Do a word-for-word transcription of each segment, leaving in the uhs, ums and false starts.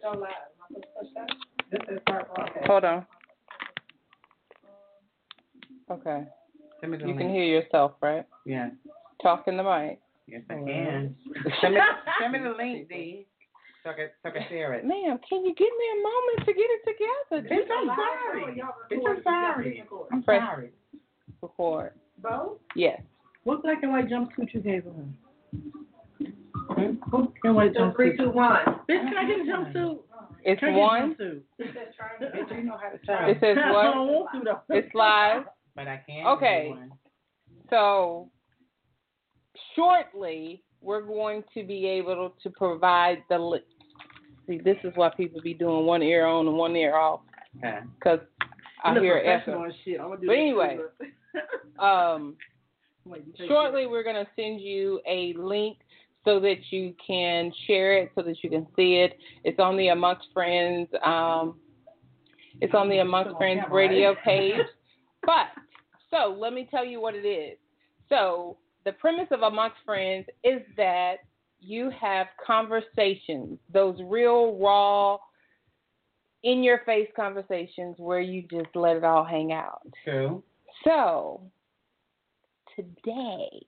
Hold on. Okay. Send me the You link. can hear yourself, right? Yeah. Talk in the mic. Yes, I can. send, me, send me the link, D. So I can, so I can share it. Ma'am, can you give me a moment to get it together? Bitch, I'm sorry. Bitch, I'm sorry. I'm Press sorry. record. Bo? Yes. What black and white jumpsuit you gave her? Hmm? What black and white So jumpsuit? three, two, one. Bitch, can I get a jumpsuit? It's Can I get a one. jumpsuit? Bitch, you know how to try. It says I what? don't want to, though. It's live. But I can. Okay. Do one. So shortly, we're going to be able to provide the. Li- See, this is why people be doing one ear on and one ear off. Okay. Because I Look hear professional echo. and shit. I'm gonna do But that anyway, too. um, Wait, you take shortly it. we're going to send you a link so that you can share it, so that you can see it. It's on the Amongst Friends. Um, it's on the Amongst Friends radio page. But so let me tell you what it is. So the premise of Amongst Friends is that you have conversations, those real, raw, in-your-face conversations where you just let it all hang out. True. So today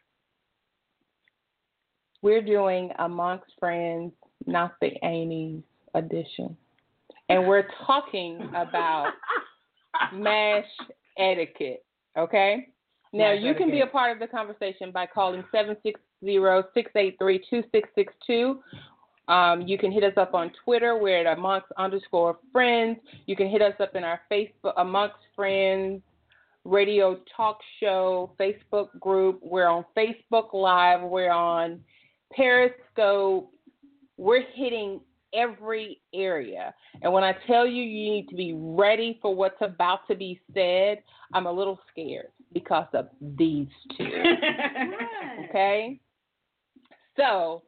we're doing Amongst Friends, Not the Amy's edition. And we're talking about MASH etiquette, okay? Now, MASH you can be a etiquette. part of the conversation by calling seven six zero, six eight three, two six six two. Um, you can hit us up on Twitter. We're at Amongst underscore Friends. You can hit us up in our Facebook, Amongst Friends Radio Talk Show Facebook group. We're on Facebook Live. We're on Periscope. We're hitting every area. And when I tell you you need to be ready for what's about to be said, I'm a little scared because of these two. Okay? So,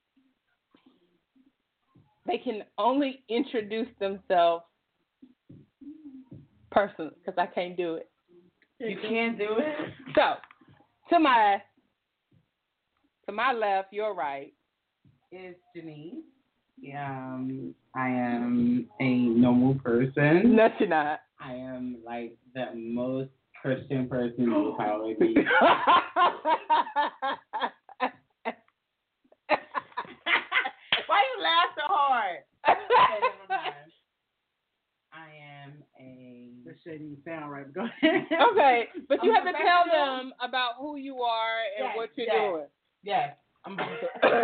they can only introduce themselves personally because I can't do it. You can't do it? So, to my to my left, your right. Is Janice. Um, I am a normal person. No, you're not. I am like the most Christian person you will probably be. Why you laugh so hard? Okay, never mind. I am a. This shit didn't sound right. Go ahead. Okay, but you I'm have to tell professional. them about who you are and Yes, what you're yes. doing. Yes, I'm. The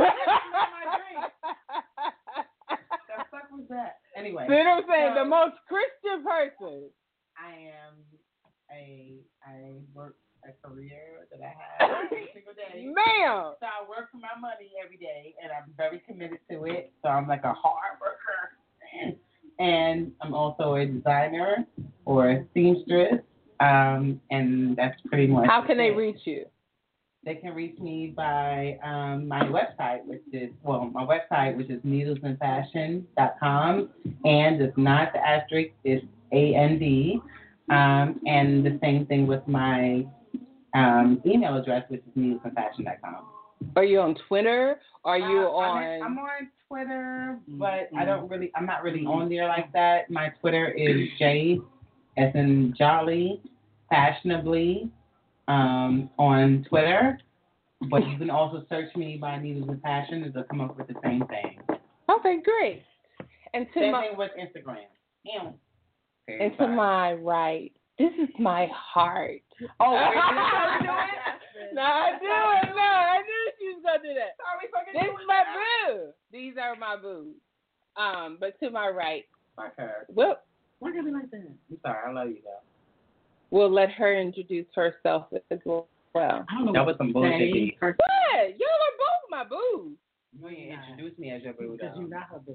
fuck was that? Anyway. See what I'm saying? So, The most Christian person. I am a. I work a career that I have every single day. Ma'am. So I work for my money every day, and I'm very committed to it. So I'm like a hard worker. And I'm also a designer or a seamstress, um, and that's pretty much. How can they it. reach you? They can reach me by um, my website, which is, well, my website, which is needles and fashion dot com, and it's not the asterisk, it's A N D, um, and the same thing with my um, email address, which is needles and fashion dot com. Are you on Twitter? Are you Uh, on? I'm, I'm on Twitter, but I don't really, I'm not really on there like that. My Twitter is J, as in Jolly, Fashionably, um, on Twitter. But you can also search me by Needles and Fashion, it'll come up with the same thing. Okay, great. And to Same my thing with Instagram. Ew. and to my right, this is my heart. Oh, wait, you supposed to do it? No, I do it. No, I knew she was gonna do that. Sorry, fucking This do is it my now. boo. These are my boos. Um, but to my right, Fuck her. well, Why gotta be like that? I'm sorry, I love you though. we'll let her introduce herself as well. I don't know That what was some to bullshit. say. D. What? Y'all are both my boos. You ain't introduce me as your boo Because though. you're not her boo.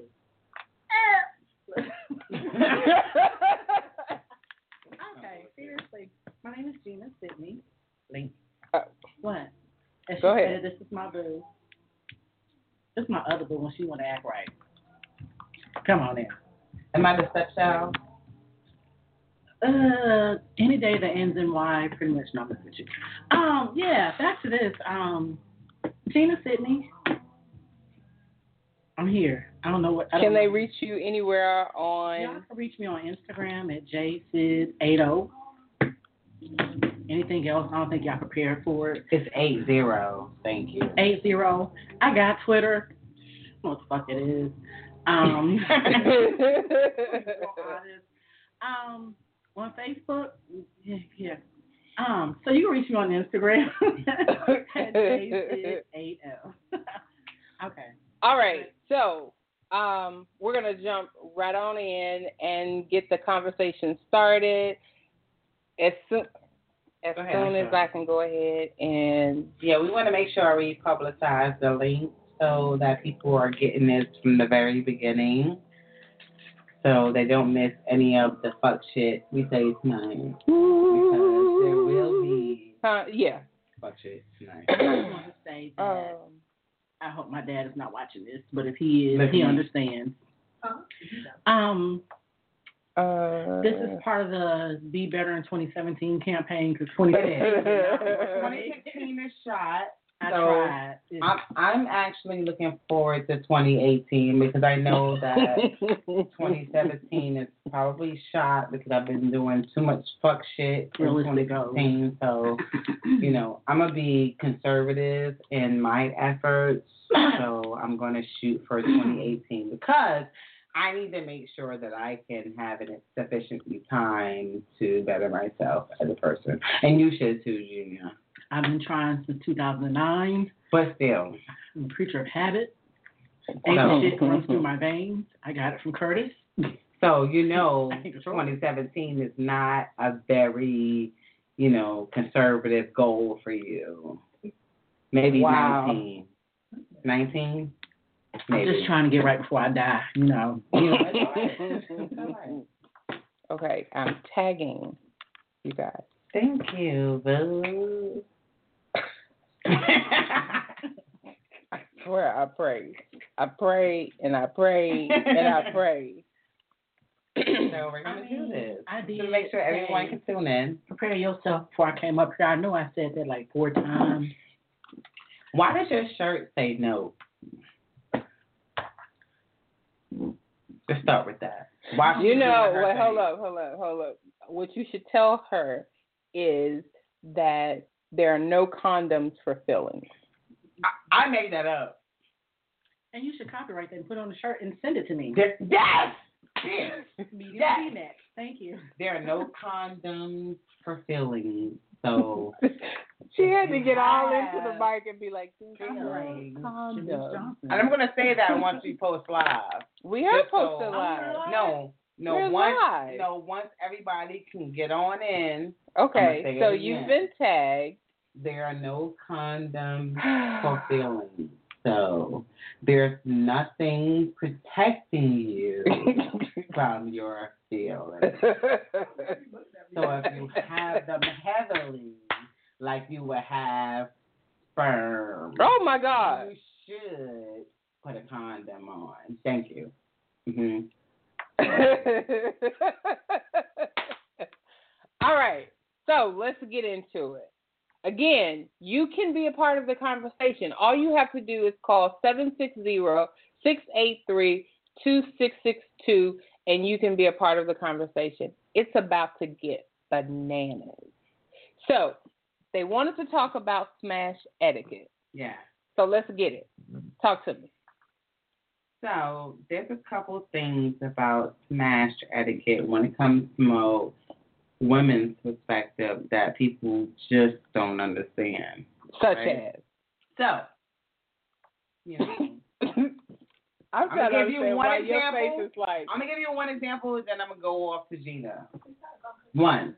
Okay, seriously. My name is Gina Sidney. Link. What? As she Go ahead. said, this is my boo. This is my other boo when she want to act right. Come on now. Am I the stepchild? Uh, any day that ends in Y, pretty much not with you. Um, yeah, back to this. Um, Gina Sidney. I'm here. I don't know what. I Can don't they know. reach you anywhere Y'all on? can reach me on Instagram at j sid eighty. Anything else? I don't think y'all prepared for it. It's eight zero. Thank you. Eight zero. I got Twitter. I don't know what the fuck it is. Um, um, on Facebook. Yeah, yeah. Um, so you can reach me on Instagram at j sid eighty. Okay. All right. So um, we're gonna jump right on in and get the conversation started. As soon as Go ahead, soon as Michelle. I can go ahead and Yeah, we want to make sure we publicize the link so that people are getting this from the very beginning, so they don't miss any of the fuck shit we say tonight. Because there will be uh, yeah. fuck shit tonight. I just want to say that Um, I hope my dad is not watching this, but if he is, Look at he me. understands. Um, uh, this is part of the Be Better in twenty seventeen campaign because twenty sixteen twenty sixteen is shot. I So, tried. It's- I'm, I'm actually looking forward to twenty eighteen because I know that twenty seventeen is probably shot because I've been doing too much fuck shit in Realistic twenty sixteen. So, you know, I'm going to be conservative in my efforts. So I'm going to shoot for twenty eighteen because I need to make sure that I can have it sufficiently time to better myself as a person. And you should too, Junior. I've been trying since two thousand nine. But still. I'm a creature of habit. No. Ain't shit runs through my veins. I got it from Curtis. So, you know, Sure. twenty seventeen is not a very, you know, conservative goal for you. Maybe Wow. nineteen. nineteen? I'm Maybe. just trying to get right before I die, you know. You know, it's all right. It's all right. Okay, I'm tagging you guys. Thank you, boo. I swear I pray. I pray and I pray and I pray. So we're going I to do mean, this. I did To make sure everyone say- can tune in. Prepare yourself before I came up here. I know I said that like four times. Why does your shirt say no? Let's start with that. Why You should know, do her well, thing? hold up, hold up, hold up. What you should tell her is that there are no condoms for fillings. I, I made that up. And you should copyright that and put it on the shirt and send it to me. There, yes! Yes! Media Yes! next. Thank you. There are no condoms for fillings, so She had to get all Yes. into the mic and be like, "There's no Copyright. Shanice condoms." Johnson. and I'm gonna say that once we post live. We are Just so- posted live. No, no, We're once live. no, once everybody can get on in, Okay, say so it you've again. been tagged. there are no condoms for fillings. So there's nothing protecting you from your feelings. So if you have them heavily, like you would have sperm, Oh my God. you should put a condom on. Thank you. hmm All right, so let's get into it. Again, you can be a part of the conversation. All you have to do is call seven six zero, six eight three, two six six two, and you can be a part of the conversation. It's about to get bananas. So, they wanted to talk about smash etiquette. Yeah. So, let's get it. Talk to me. So there's a couple things about smash etiquette when it comes to women's perspective that people just don't understand. Such Right. as. So, you know, I'm I'm trying gonna to give you understand one why example. your face is like. I'm gonna give you one example, then I'm gonna go off to Gina. One.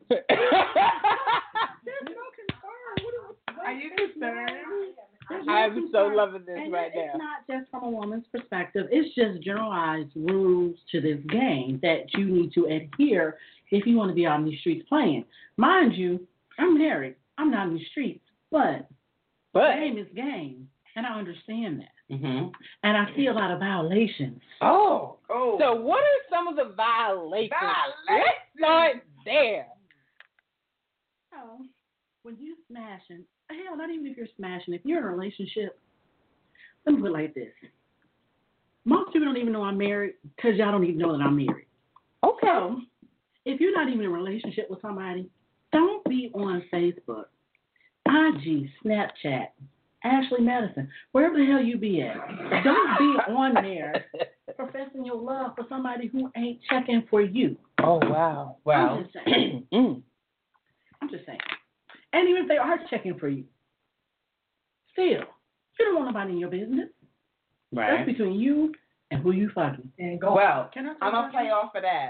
Are you concerned? I'm so loving this And right it's now. not just from a woman's perspective. It's just generalized rules to this game that you need to adhere if you want to be out in these streets playing. Mind you, I'm married. I'm not in the streets, but But game is game, and I understand that. Mm-hmm. And I see a lot of violations. Oh, oh. so what are some of the violations? Violations. Let's start there. So, when you're smashing, hell, not even if you're smashing, if you're in a relationship, let me put it like this. Most people don't even know I'm married because y'all don't even know that I'm married. Okay. So, if you're not even in a relationship with somebody, don't be on Facebook, I G, Snapchat, Ashley Madison, wherever the hell you be at. Don't be on there professing your love for somebody who ain't checking for you. Oh, wow. Well, I'm just saying. mm. I'm just saying. And even if they are checking for you, still, you don't want nobody in your business. right. That's between you and who you fucking. And go. Well, Can I I'm going to play off of that.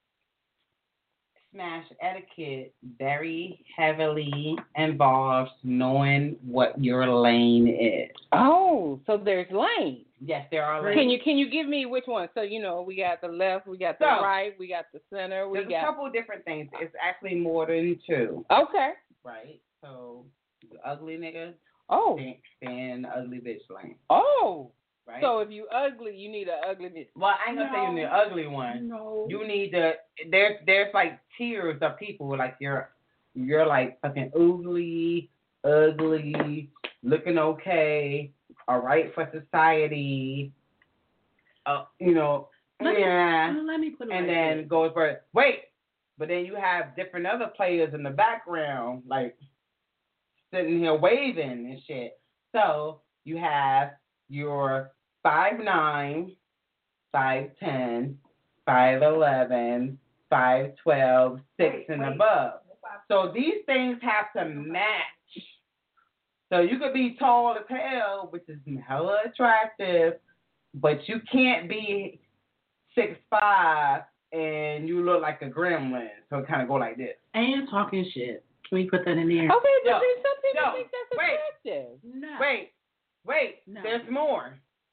Smash etiquette very heavily involves knowing what your lane is. Oh, so there's lanes. Yes, there are lanes. Can you can you give me which one? So you know, we got the left, we got the So, right, we got the center, we There's got. a couple of different things. It's actually more than two. Okay. Right? So, the ugly nigga, Oh. stay, stay in the ugly bitch lane. Oh. Right? So if you ugly, you need an ugly bitch. Well, I ain't gonna say you need an ugly one. No. You need to. There's there's like tiers of people. Like you're you're like fucking ugly, ugly, looking okay, all right for society. Uh, you know, Let yeah. Me, let me put it and like then this. goes for wait, but then you have different other players in the background, like sitting here waving and shit. So you have your five nine, five ten, five eleven, five twelve, six wait, and wait. above. So these things have to match. So you could be tall as hell, which is hella attractive, but you can't be six five and you look like a gremlin. So it kind of go like this. And talking shit. Can we put that in there? Okay, but no, there's some people no, think that's wait, attractive. No. Wait, wait. No. There's more.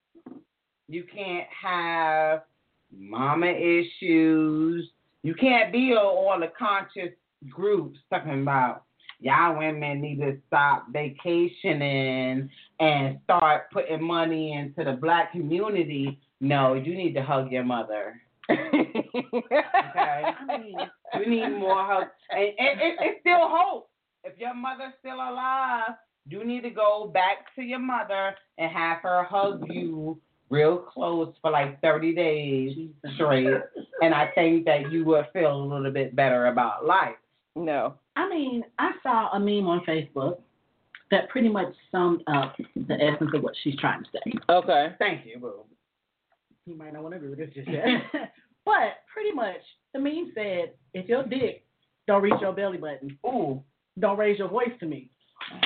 You can't have mama issues. You can't be on all the conscious groups talking about y'all women need to stop vacationing and start putting money into the black community. No, you need to hug your mother. Okay? I mean, you need more hug. And, and, and it's still hope. If your mother's still alive, you need to go back to your mother and have her hug you real close for like thirty days straight. And I think that you will feel a little bit better about life. No. I mean, I saw a meme on Facebook that pretty much summed up the essence of what she's trying to say. Okay. Thank you, boo. You might not want to agree with this just yet. But pretty much, the meme said, if your dick don't reach your belly button, ooh, don't raise your voice to me.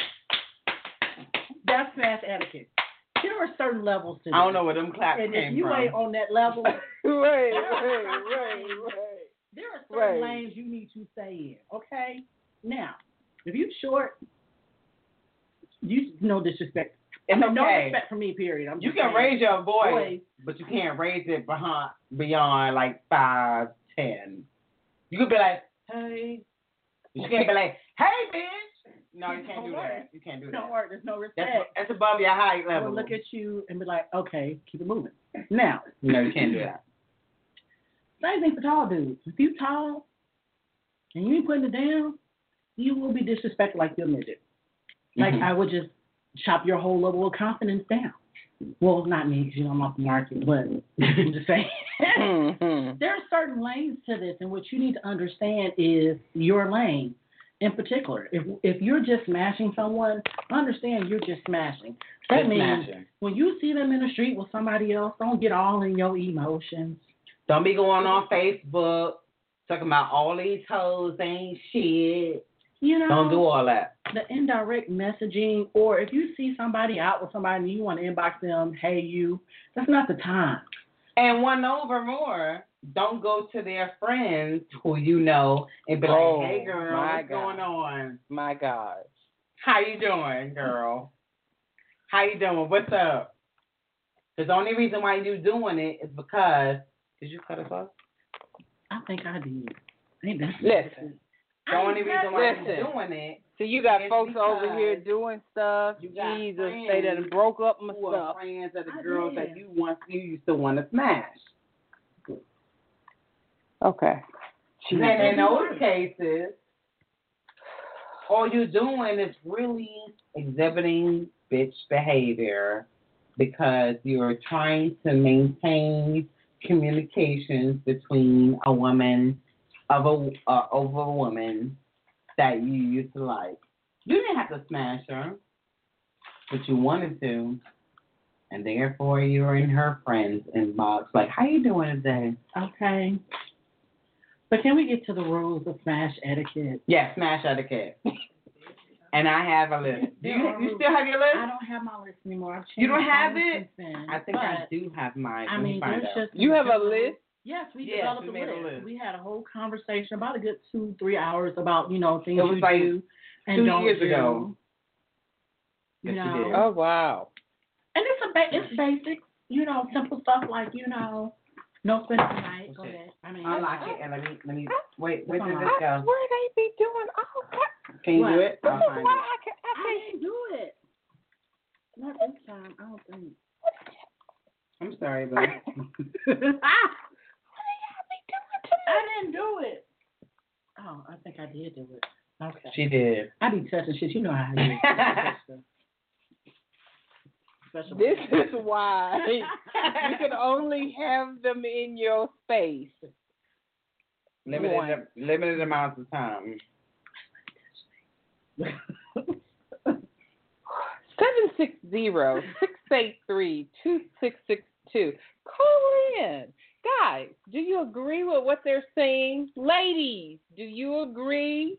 That's smash etiquette. There are certain levels to this. I don't know where them claps and came if you from. ain't on that level, right, right, right, right. There are certain right. lanes you need to stay in, okay? Now, if you short, you no disrespect. It's I mean, no okay. respect for me, period. I'm you just can saying, raise your voice, voice, but you can't raise it behind, beyond like five, ten. You could be like, hey. You can't be like, hey, bitch. No, you can't do that. You can't do that. Don't work. There's no respect. That's, that's above your height I level. will look at you and be like, okay, keep it moving. Now. No, you can't do that. Same thing for tall dudes. If you tall and you ain't putting it down, you will be disrespected like you're a midget. Like Mm-hmm. I would just chop your whole level of confidence down. Well, not me because you know I'm off the market, but I'm just saying. mm-hmm. There are certain lanes to this, and what you need to understand is your lane. In particular, if if you're just smashing someone, understand you're just smashing. That just means smashing. When you see them in the street with somebody else, don't get all in your emotions. Don't be going on Facebook talking about all these hoes ain't shit. You know, don't do all that. The indirect messaging, or if you see somebody out with somebody and you want to inbox them, hey you, that's not the time. And one over more, don't go to their friends who you know and be oh, like, hey girl, what's God. going on? My God. How you doing, girl? How you doing? What's up? Because the only reason why you doing it is because, did you cut us off? I think I did. Ain't that Listen. The only reason why Listen. you're doing it. So you got folks over here doing stuff. You got Jesus, friends they done broke up my who stuff. are friends of the I girls did. that you want, you used to want to smash. Okay. And in those cases, all you're doing is really exhibiting bitch behavior because you're trying to maintain communications between a woman of a uh, over a woman that you used to like. You didn't have to smash her, but you wanted to, and therefore you're in her friends inbox. Like, how you doing today? Okay. But can we get to the rules of smash etiquette? Yeah, smash etiquette. And I have a list. Do you, you still have your list? I don't have my list anymore. I've changed You don't have my list it? since then, I think I do have mine. I Let me mean, find there's out. just You have a general- list? Yes, we Yes, developed we a, made list. a list. We had a whole conversation about a good two, three hours about, you know, things It was you like do and two don't years do. ago. You Yes, you know, did. Oh, wow. and it's a ba- it's basic, you know, simple stuff like, you know, no spending the night. Go Okay. ahead. I mean, Unlock it and let me let me wait. Where did Come this on. go? Where they be doing all that? Can you do What? it? I'll This is find why it. I can. I I think. didn't do it. Not this time. I don't think. I'm sorry, but ah! I didn't do it. Oh, I think I did do it. Okay. she did. I be touching shit. You know how I do. Special. This is why you can only have them in your space. Limited One. limited amounts of time. Seven six zero six eight three two six six two. Call in, guys. Do you agree with what they're saying, ladies? Do you agree?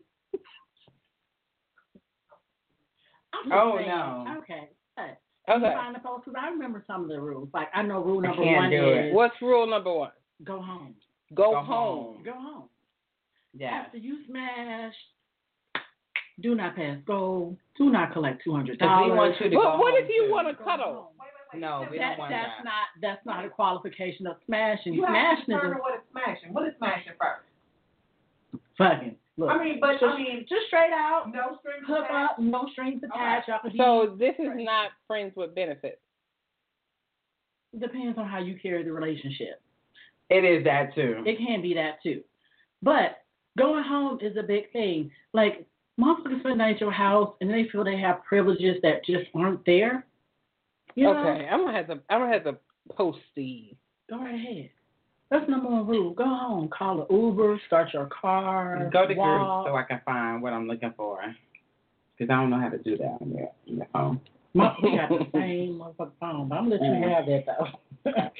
I'm just Oh, saying, no. Okay. But Okay. You find the post because I remember some of the rules. Like I know rule number can't one do is it. What's rule number one? go home. Go, Go home. home. Go home. Yeah. After you smash, do not pass go. Do not collect two hundred Because dollars. we want you to What, go what home if you too. want to cuddle? No, we That, don't want that's that. not that's not a qualification of smashing. You have to Smashing is determine a what is smashing. What is smashing first? fucking. Look, I mean, but just, I mean, just straight out, no strings hook attached. up, no strings attached. Y'all could be, So this is not friends with benefits. depends on how you carry the relationship. It is that too. It can be that too. But going home is a big thing. Like, motherfuckers spend the night at your house and they feel they have privileges that just aren't there. You know? Okay, I'm gonna have to. I'm gonna have to post these. Go right ahead. That's number one rule. Go home, call an Uber, start your car, Go to group walk. so I can find what I'm looking for. Because I don't know how to do that on your, on your phone. My, we got the same motherfucking phone, but I'm gonna let you have that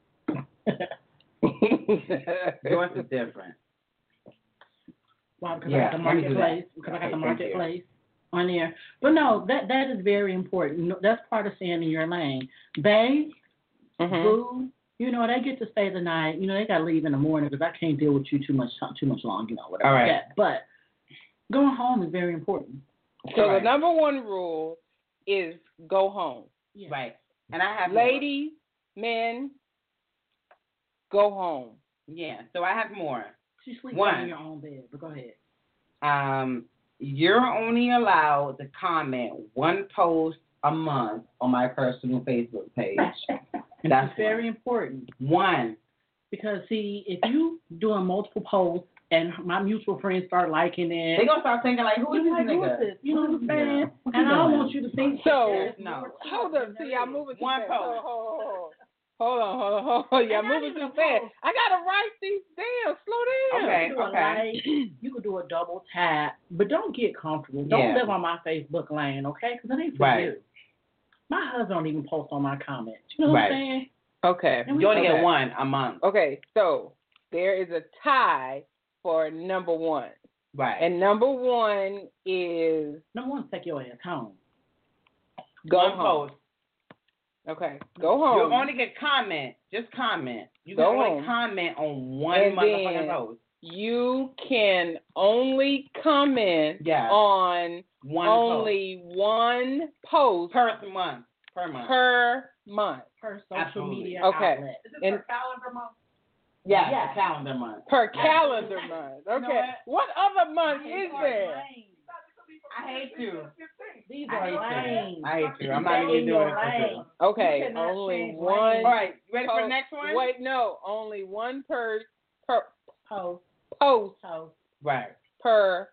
though. Yours is different. Why? Because Yeah, I got the let me do that. marketplace. Because I got Okay, the thank you. marketplace on there. But no, that that is very important. No, that's part of staying in your lane. Bae, Mhm. boo, you know, they get to stay the night. You know, they got to leave in the morning because I can't deal with you too much too much long. You know, whatever. All right. Like that. But going home is very important. So Right. the number one rule is go home. Yeah. Right. And I have Ladies, men, go home. more. Yeah. So I have more. She sleeps One. in your own bed. But go ahead. Um, you're only allowed to comment one post a month on my personal Facebook page. And That's it's very important One. because see, if you doing multiple posts and my mutual friends start liking it. They gonna start thinking like, who is You this like, who nigga? is this? You know what I'm saying? Yeah. What And you I don't doing? want you to think So, that no. there's Hold more up, to it see, than y'all there is. moving too One fast. post. Hold, hold, hold on, hold on, hold on. Y'all And not moving even too a fast. post. I gotta write these down. Slow down. Okay. You can do a like, you can do a double tap, but don't get comfortable. Don't Yeah. live on my Facebook lane, okay? Because it ain't for Right. you. My husband don't even post on my comments. You know what Right. I'm saying? Okay. And we- You only Okay. get one a month. Okay, so there is a tie for number one. Right. And number one is Number one, take your ass home. go one home. post. Okay, go home. You only get comment. Just comment. You Go can only home. comment on one And motherfucking then- post. You can only comment Yeah. on One only one post post. Per month. Per month. per month. Per social Absolutely. media Okay. outlet. Is this And- for calendar month? yeah, Yeah. the calendar month. Per calendar Absolutely. month. You know Okay. What other month These is are there? lame. I hate you. These I are hate you. lame. I hate you. I'm Stay not even in doing your it for lane. you. Okay, You cannot only change one. All right, you ready for the post- next one? Wait, no, only one per per Post, post post. Right. per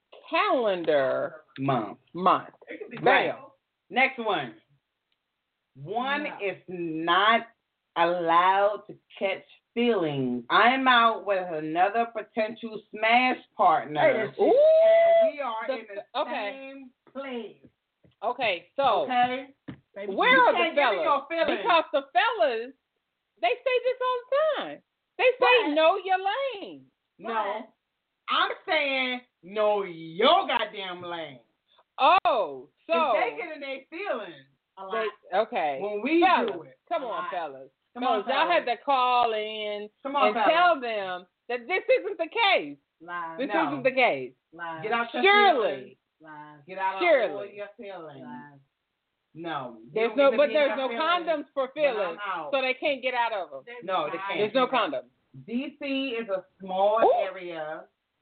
calendar Month. month. It could be Bam. Next one. One No. is not allowed to catch feelings. I'm out with another potential smash partner. Hey, that's- Ooh. and we are The- in the okay. same place. Okay, so Okay? Baby, where You are can't the give me fellas? your feelings. Because the fellas, they say this all the time. They say But- know your lane. No. I'm saying know your goddamn lane. Oh, so if they get in their feelings a they, lot. okay. when we fellas, do it. come A on, lot. fellas. Come on, Fellas, y'all fellas. have to call in Come on, and fellas. tell them that this isn't the case. Lies. This No. isn't the case. Lies. Get out your Surely. feelings. Lies. Get out of Surely. all your feelings. Lies. No. You There's don't no, get to but be in there's your no feelings condoms for when feelings, I'm out. so they can't get out of them. No, they can't. There's no condoms. D C is a small Ooh. area,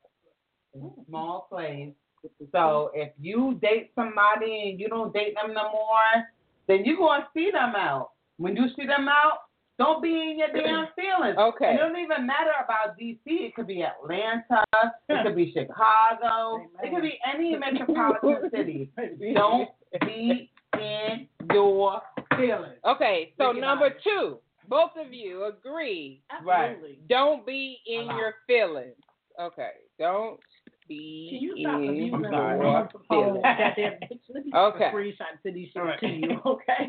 a small place. So if you date somebody and you don't date them no more, then you're going to see them out. When you see them out, don't be in your damn feelings. Okay. And it don't even matter about D C. It could be Atlanta. It could be Chicago. It could be any metropolitan city. Don't be in your feelings. Okay, so Think number about it. two, both of you agree. Absolutely. Don't be in Allow. your feelings. Okay, don't be Can you stop in abusing the sorry. your phone? feelings. Goddamn bitch. Let me Okay. screenshot and send these shit All right. to you, okay?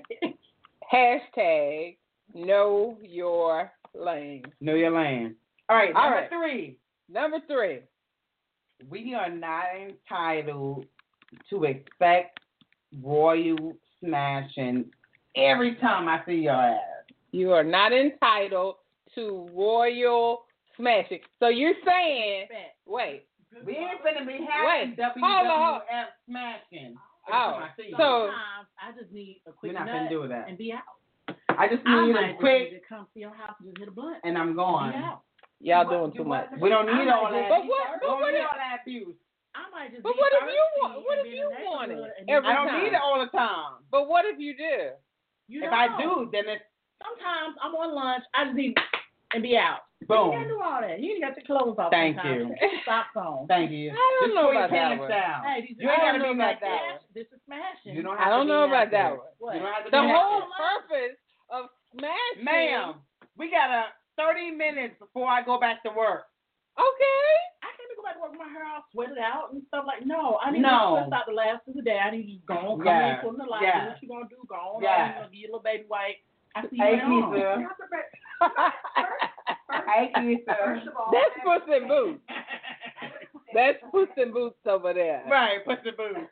Hashtag know your lane. Know your lane. All right, All number right. three. Number three. We are not entitled to expect royal smashing every time I see your ass. You are not entitled to royal smashing. So you're saying, wait, We ain't finna be Wait, having W hold W on. F smashing. every Oh, time I see you. so- Sometimes I just need a quick We're not nut gonna do that. and be out. I just I need might a just quick need to come to your house and just hit a blunt and I'm and gone. be out. y'all What- doing do too what? much. We don't need I all might that. just- But what- we but don't what need if- all that abuse. I might just But be what if you thirsty want- what and if be you in the want it neighborhood and every I you- don't time. need it all the time. But what if you do? You If don't I know. do, then it's Sometimes I'm on lunch. I just need and be out. You boom. can't do all that. You ain't got your clothes off. Thank sometimes. you. Put your socks on. Thank you. I don't Just know pull your about that pants one. down. Hey, these You ain't I gotta don't be know like about that that. one. This is smashing. You don't I have don't to be know about naked. that one. What? You don't have to The be whole naked. purpose of smashing. Ma'am, we got a thirty minutes before I go back to work. Okay. I can't go back to work with my hair all sweated out and stuff like. No, I need No. to stress out the last of the day. I need you to go on, come Yeah. in, put in the light, Yeah. do what you gonna do, go on, Yeah. you know, give your little baby wipe. I see you Hey, later on. Keisha. Hey, Keisha. First of all, That's Puss in Boots. That's Puss in Boots over there. Right, put the boots.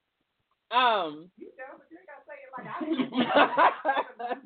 Um. You know, but you ain't gotta say it like I did.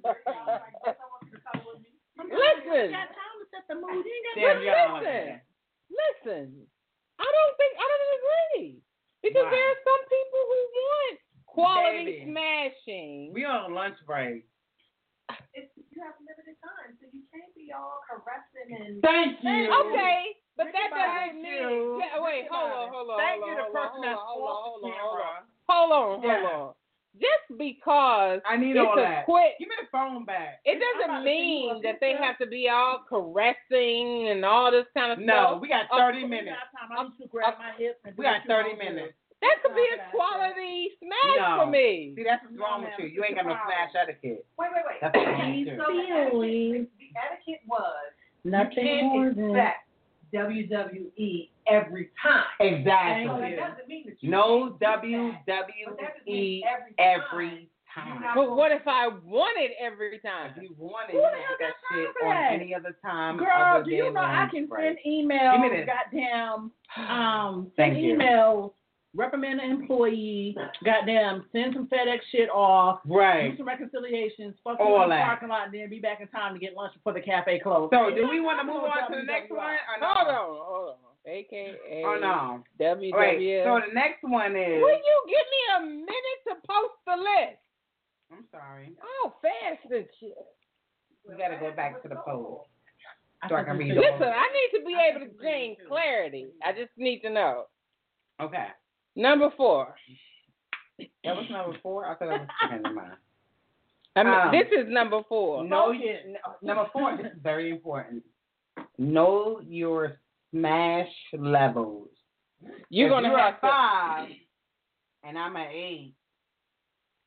Listen. You got time to set the mood. You ain't got Damn, time. y'all. Listen. Listen. I don't think I don't agree because Why? there are some people who want quality Baby. smashing. We on lunch break. It's, you have limited time, so you can't be all caressing and. Thank you. Okay, but Think that about doesn't it. mean. Yeah, wait, Think hold about on, it. hold on, Thank hold you, on, the hold on, person that's hold on, off hold the on, hold on, camera. hold on, hold Yeah. on. Just because I need it's all a that. quick, Give me the phone back. it I'm doesn't about to send you mean a that they picture. have to be all caressing and all this kind of No, stuff. we got Of thirty course. minutes. I need you to grab my hips and We do got what you thirty gonna do. minutes. That could be a Stop it, quality smash No. for me. See, that's what's No, wrong with ma'am, you. it's You ain't got no a smash etiquette. Wait, wait, wait. That's what's wrong He's with you. So the etiquette, feeling the etiquette was you nothing can't more than. expect W W E every time. So Exactly. that doesn't mean that you No can't do W that, W but that just E means every every time. time. not- But what if I want it every time? If you wanted, Who you the can hell get that got time shit for on that? any other time. Girl, other do you than know I lunch can break. send emails, Give me this. goddamn, um, Thank send you. emails, reprimand an employee, goddamn, send some FedEx shit off, do Right. some reconciliations, fuck All you in the that. parking lot, and then be back in time to get lunch before the cafe closed. So, Hey, do you we got want to time move go on to the W next W I. one or no? Hold on, hold on. A K A Oh no. W W Wait. F. So the next one is. Will you give me a minute to post the list? I'm sorry. Oh, fast and shit. We gotta go back to the poll. I So I think can we read should- it. Listen, I need to be I able to think we gain do too. clarity. I just need to know. Okay. Number four. That was number four. I thought that was never mind. I mean, Um, this is number four. No, Focus. no, number four. This is very important. Know your smash levels. You're If gonna you're have a to. five, and I'm an eight.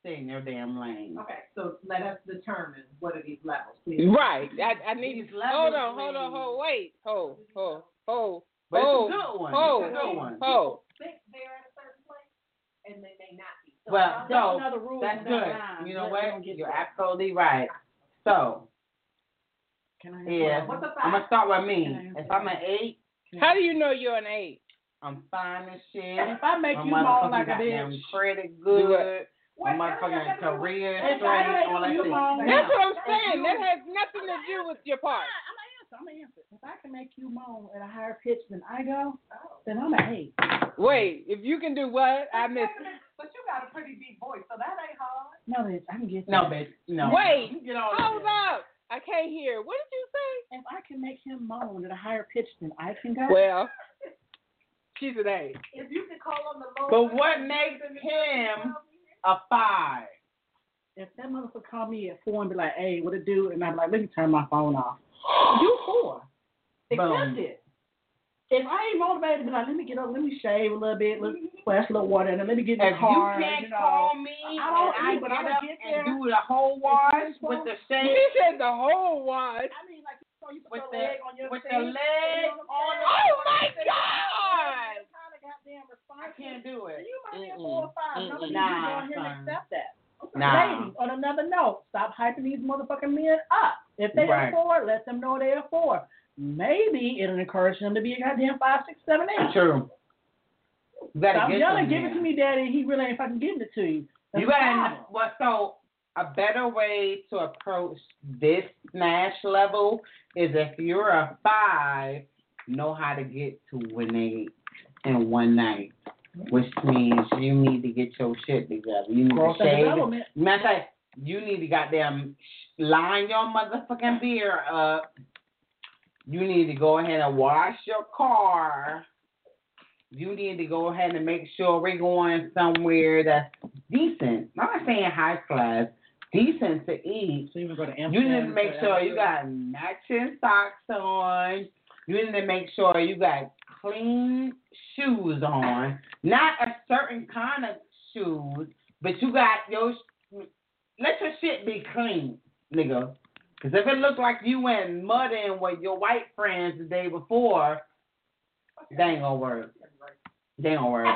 stay in your damn lane. Okay, so let us determine what are these levels, please. Right. I, I need These to. levels, Hold on, hold on, ladies. hold, wait. Hold, hold, hold, But hold, it's a good one. hold, It's a good one. hold. Think they're at a certain place, and they may not be. So Well, how- That's so another rule that's on that good. line. You know Let- what? we don't get You're there. absolutely right. So, Can I have yeah, one? What's a I'm five? gonna start with Can me. I answer If I'm that? an eight, How do you know you're an eight? I'm fine as shit. If I make My you moan motherfucking like a goddamn bitch, credit Do what? good. My What? motherfucking career If straight, I all that make you shit. moan, That's what I'm If saying. you- That has nothing to do with your part. I'm gonna answer. I'm gonna answer. If I can make you moan at a higher pitch than I go, then I'm an eight. Wait, if you can do what? I missed. Wait a minute, but you got a pretty deep voice, so that ain't hard. No, bitch, I can get No, that. bitch. No. Wait, You get all hold that. up. I can't hear. What did you say? If I can make him moan at a higher pitch than I can go, Well, she's an eight. If you can call on the Lord. But what makes him a five? if that motherfucker call me at four and be like, "Hey, what it do?" and I'm like, "Let me turn my phone off." You four. Accept Boom. it. If I ain't motivated, be like, "Let me get up, let me shave a little bit, let's splash a little water, and then let me get in the If car." you can't you know. call me I don't and I eat, but get I'ma up get and there. do the whole wash If you with the She shake, said the whole wash. I mean, like, you know, you put with your the leg on your with the thing, leg you know what on I'm the. Oh my saying? God! That kind of goddamn I responsive. can't do it. You might be a Mm-mm. four or five. None of Mm-mm. you Nah, just go ahead son. and accept that. Nah. Ladies, on another note, stop hyping these motherfucking men up. If they Right. are four, let them know they are four. Maybe it'll encourage them to be a goddamn five, six, seven, eight. True. You gotta Stop get yelling, them give there. it to me, daddy. He really ain't fucking giving it to you. That's You the gotta, problem. well, so a better way to approach this smash level is if you're a five, know how to get to an eight in one night, which means you need to get your shit together. You need Growth to and shave. development. Matter of fact, you need to goddamn line your motherfucking beer up. You need to go ahead and wash your car. You need to go ahead and make sure we're going somewhere that's decent. I'm not saying high class, decent to eat. So you can go to You need to Amsterdam make and sure say, you got matching socks on. You need to make sure you got clean shoes on. Not a certain kind of shoes, but you got your, let your shit be clean, nigga. Because if it looks like you went mudding with your white friends the day before, they ain't gonna work. They ain't gonna work.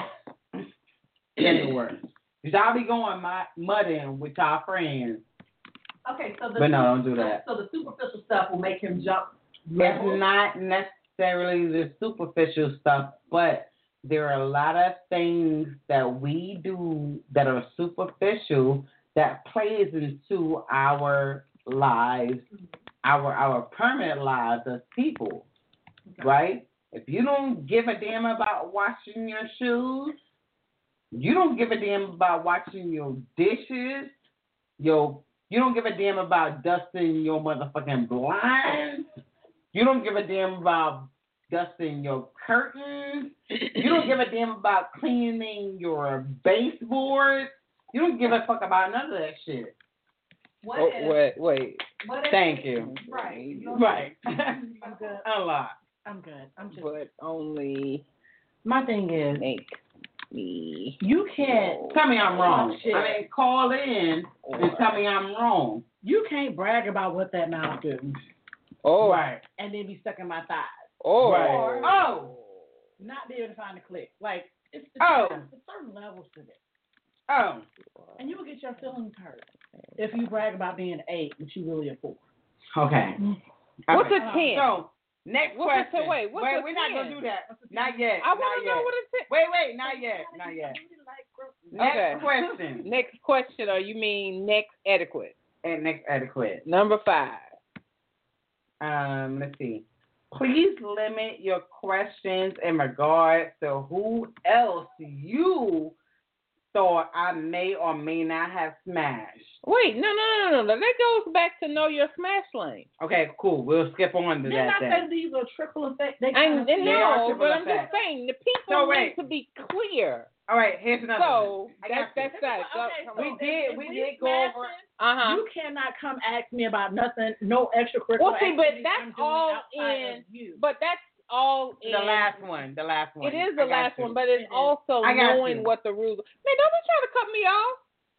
They ain't gonna work. Because y'all be going mu- mudding with y'all friends. Okay, so the But no, don't do that. So the superficial stuff will make him jump. It's levels? not necessarily the superficial stuff, but there are a lot of things that we do that are superficial that plays into our lives, our our permanent lives as people, Okay. right? If you don't give a damn about washing your shoes, you don't give a damn about washing your dishes, your you don't give a damn about dusting your motherfucking blinds. You don't give a damn about dusting your curtains. You don't give a damn about cleaning your baseboards. You don't give a fuck about none of that shit. What Oh, if? wait, wait. What if? Thank you. Right. You know, Right. I'm good. A lot. I'm good. I'm just. But only My thing is, make me. you can't. Tell me I'm wrong. Oh, shit. I mean, call in and tell me I'm wrong. You can't brag about what that mouth do, Oh. Right. and then be stuck in my thighs. Oh. Right. Oh. Not be able to find the click. Like it's, it's, Oh. it's certain levels to this, Oh. and you will get your feelings hurt if you brag about being an eight, but you really a four. Okay. What's Okay. a ten? So, next What's a question. ten? Wait, what's wait, a we're not going to ten? do that. Not yet. I not want to yet. know what a ten. Wait, wait, not yet. Not yet. Next Okay. question. Next question, or you mean next adequate? And next adequate. Number five. Um, let's see. Please limit your questions in regards to who else you thought I may or may not have smashed. Wait, no, no, no, no, no. That goes back to know your smash lane. Okay, cool. We'll skip on to Didn't that I say then. these are trickle effect? They I, kind of I are know, triple but I'm just effect. saying the people So need wait. to be clear. All right, here's another one. So I that's got you. that's that. Go, Okay, come so We on. did, if we we did go smash over. it, Uh huh. You cannot come ask me about nothing, no extracurricular Well, see, but activities that's I'm doing all outside in. of you. But that's all in. The last one. The last one. It is I the got last you. one, but it's It is. also I got knowing you. what the rules. Man, don't be trying to cut me off.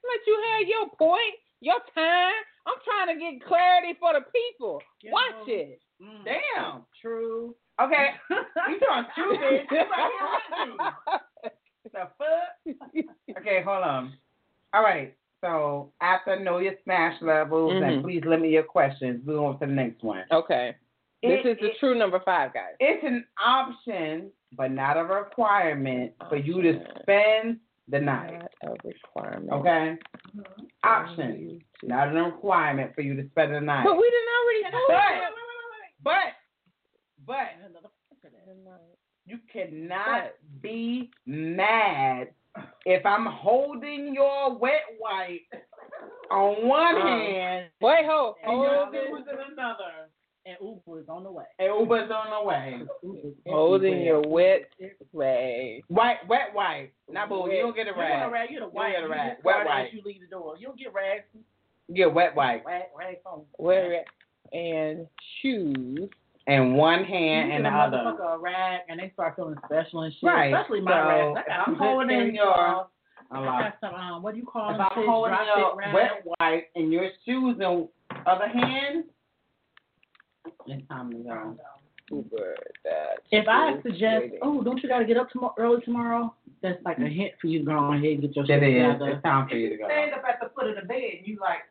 Let you have your point, your time. I'm trying to get clarity for the people. Yeah, Watch well, it. Mm. Damn. True. Okay. You doing true, bitch. You right here with me. The fuck? Okay, hold on. All right. So after know your smash levels Mhm. and please limit your questions, we're on to the next one. Okay. This It- is the it- true number five, guys. It's an option, but not a requirement for you to Option. spend the night. Not a requirement. Okay? Mhm. Option, not a requirement for you to spend the night. But we didn't already do But, it. but, but, Another for that. you cannot be mad if I'm holding your wet wipe on one Uh, hand Wait, hold. and you're Hold it. using another. And Uber is on the way. And Uber's on the way. Uber's Holding your everywhere. wet way. White, wet wipe. Not boo. You don't get a You get a rag. rag, you get a You white. get a You rag. get Wet carded wipe. as you leave the door. You don't get rags. You get wet wipe. Rag, rags on. Where and shoes. And one You hand get and a the other. motherfucker a rag, and they start feeling special and shit. Right. Especially my So, rags. I if got I'm some good holding terry your- cloths. A I lot. got some, um, what do you call If them? I'm shit? holding Drop your it rags. wet wipe and your shoes in other hand, it's time to go. Uber. That If I is suggest, waiting. oh, don't you got to get up tomorrow, early tomorrow? That's like a hint for you to go on ahead and get your That shit is. together. It's time for you to go. Stand up at the foot of the bed and you like,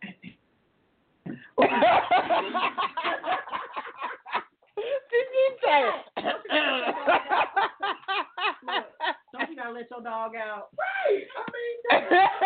Did you say it? Don't you got to let your dog out? right, I mean,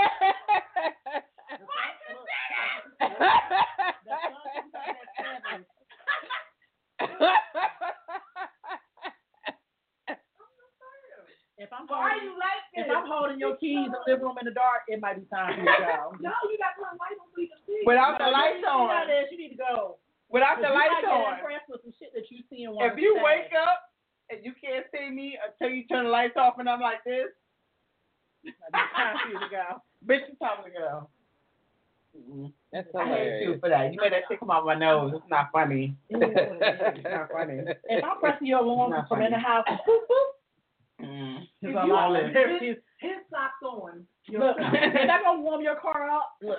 If I'm why holding, you like this? if I'm holding your keys in the living room in the dark, it might be time for you to go. No, you got to turn light on so you can see. Without the No, lights you, you got on. this, you need to go. Without the You lights might get on. impressed with some shit that you see and If you wake up and you can't see me until you turn the lights off and I'm like this, it's time for you to go. bitch, it's time to go. That's I hate you hilarious. for that. You made that shit come out my nose. It's not funny. It is what it is. It's not funny. If I'm pressing your alarm Not from funny. in the house, boop, boop, Mm. it's If a you lot all of in. his, His socks on. Look, is that gonna warm your car up? Look.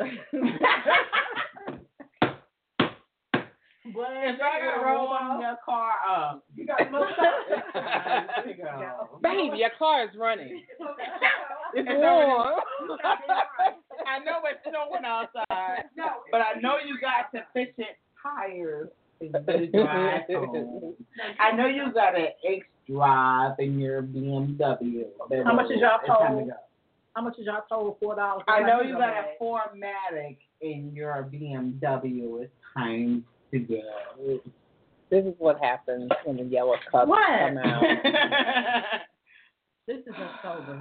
But If I gotta roll on your car up. You got to look There you go. Baby, your car is running. It's It's warm. I know it's snowing outside, No. but I know you got sufficient tires to drive home. I know you got an X drive in your B M W. How much is y'all It's time to told? go. How much is y'all told? Four dollars. I know you got a four matic in your B M W. It's time to go. This is what happens when the yellow cups What? come out. This is a sober.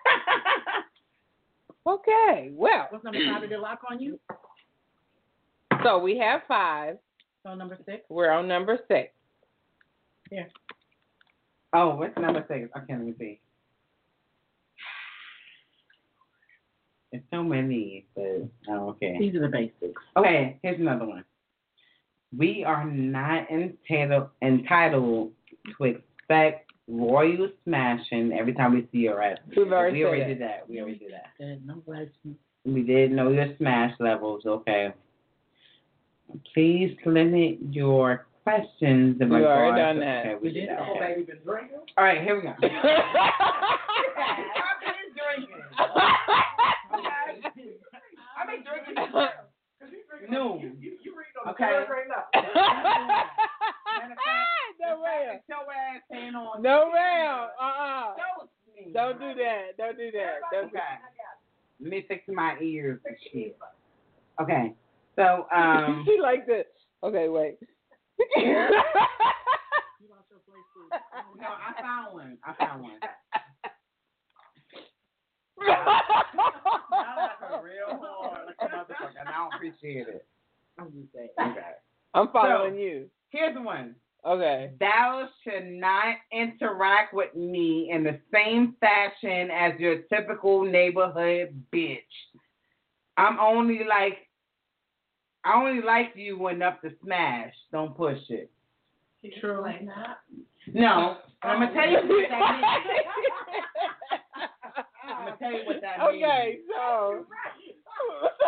Okay, well, What's number five? Did it lock on you? so we have five. So number six. We're on number six. Here. Oh, what's number six? I can't even see. There's so many, but oh, okay. These are the basics. Okay, here's another one. We are not entitled entitled to expect royal smashing every time we see your ass. We've already we said already it. did that. We already did that. And I'm glad you. We did know your smash levels. Okay. Please limit your questions. in We've already regards- done that. Okay, we, We did did. that. Oh, Okay. baby, been drinking? All right, here we go. I've been drinking. I've been drinking. Cause you drinking. No. You, you, you reading on the Okay. third right now. Matter of fact, No the fact way. that your ass ain't on No camera round. Uh-uh. shows me. Don't do that. Don't do that. Don't do Okay. Let me fix my ears and shit. Okay. So, um, She like this. Okay, wait. You lost your place too. no, I found one. I found one. I like a real hard like a motherfucker, and I don't appreciate it. I'm just saying. Okay. I'm following you. Here's one. Okay. Thou should not interact with me in the same fashion as your typical neighborhood bitch. I'm only like, I only like you enough to smash. Don't push it. True. No, I'm gonna tell you what that means. I'm gonna tell you what that means. Okay, so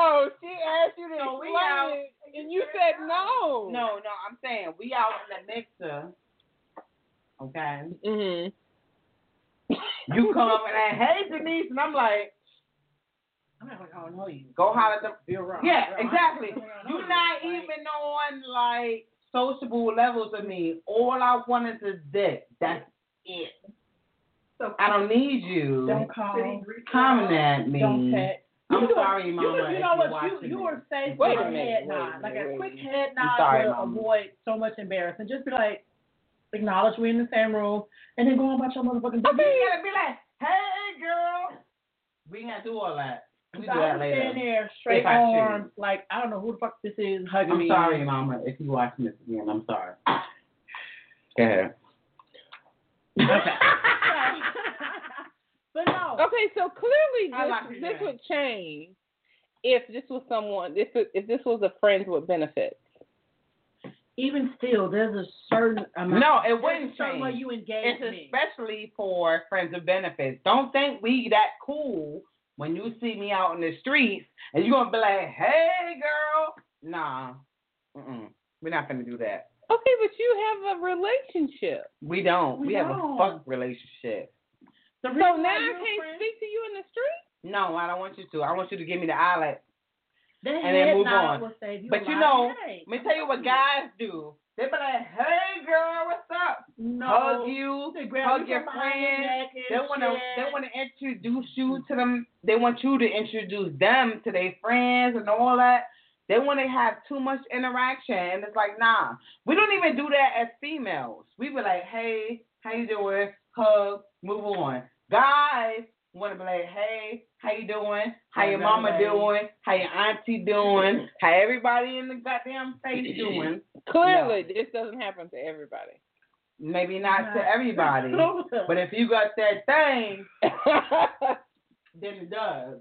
No, she asked you to So we explain out- it, and you said no. No, no, I'm saying we out in the mixer. Okay. Mhm. You come up and like, hey Denise, and I'm like, I'm not like, I don't know you. go holler at them. You're wrong. Yeah, Girl, I- exactly. I don't know You're you. not Like, even on like sociable levels with me. All I want is this dick. That's it. So I don't need you Don't call. coming at me. Don't text. I'm You do- sorry, you, Mama. You, if know you're what? watching You you me. are safe Wait with a a minute, head wait a nod. Like minute, a wait quick a head nod sorry, will Mama. avoid so much embarrassment. Just be like, acknowledge we're in the same room, and then go on about your motherfucking business. You gotta be like, hey girl. We ain't gotta do all that. We do I that was later. standing there, straight If I choose. arms, like I don't know who the fuck this is hugging I'm me. sorry, Mama, if you watching this again. I'm sorry. Go ahead. Okay. But no. Okay, so clearly I like this, it, this yeah. would change if this was someone, if it, if this was a friends with benefits. Even still, there's a certain amount. No, it there's wouldn't a certain way change. you engage It's me. especially for friends with benefits. Don't think we that cool when you see me out in the streets and you're gonna be like, hey girl. Nah. Mm-mm. We're not gonna do that. Okay, but you have a relationship. We don't. We, We have don't. a fuck relationship. The So reason now why I you're can't friends- speak to you in the street? No, I don't want you to. I want you to give me the eyelid. The and then head move nod on. will save you But a you lot know, of headache. let me tell you what guys do. They be like, hey girl, what's up? No. Hug you, They grab hug you your from behind friends. your neck They and wanna shit. they wanna introduce you to them. They want you to introduce them to their friends and all that. They want to have too much interaction, and it's like, nah. We don't even do that as females. We be like, hey, how you doing? Hug, move on. Guys want to be like, hey, how you doing? How your mama Hey. doing? How your auntie doing? How everybody in the goddamn face doing? Clearly, this doesn't happen to everybody. Maybe not to everybody, but if you got that thing, then it does.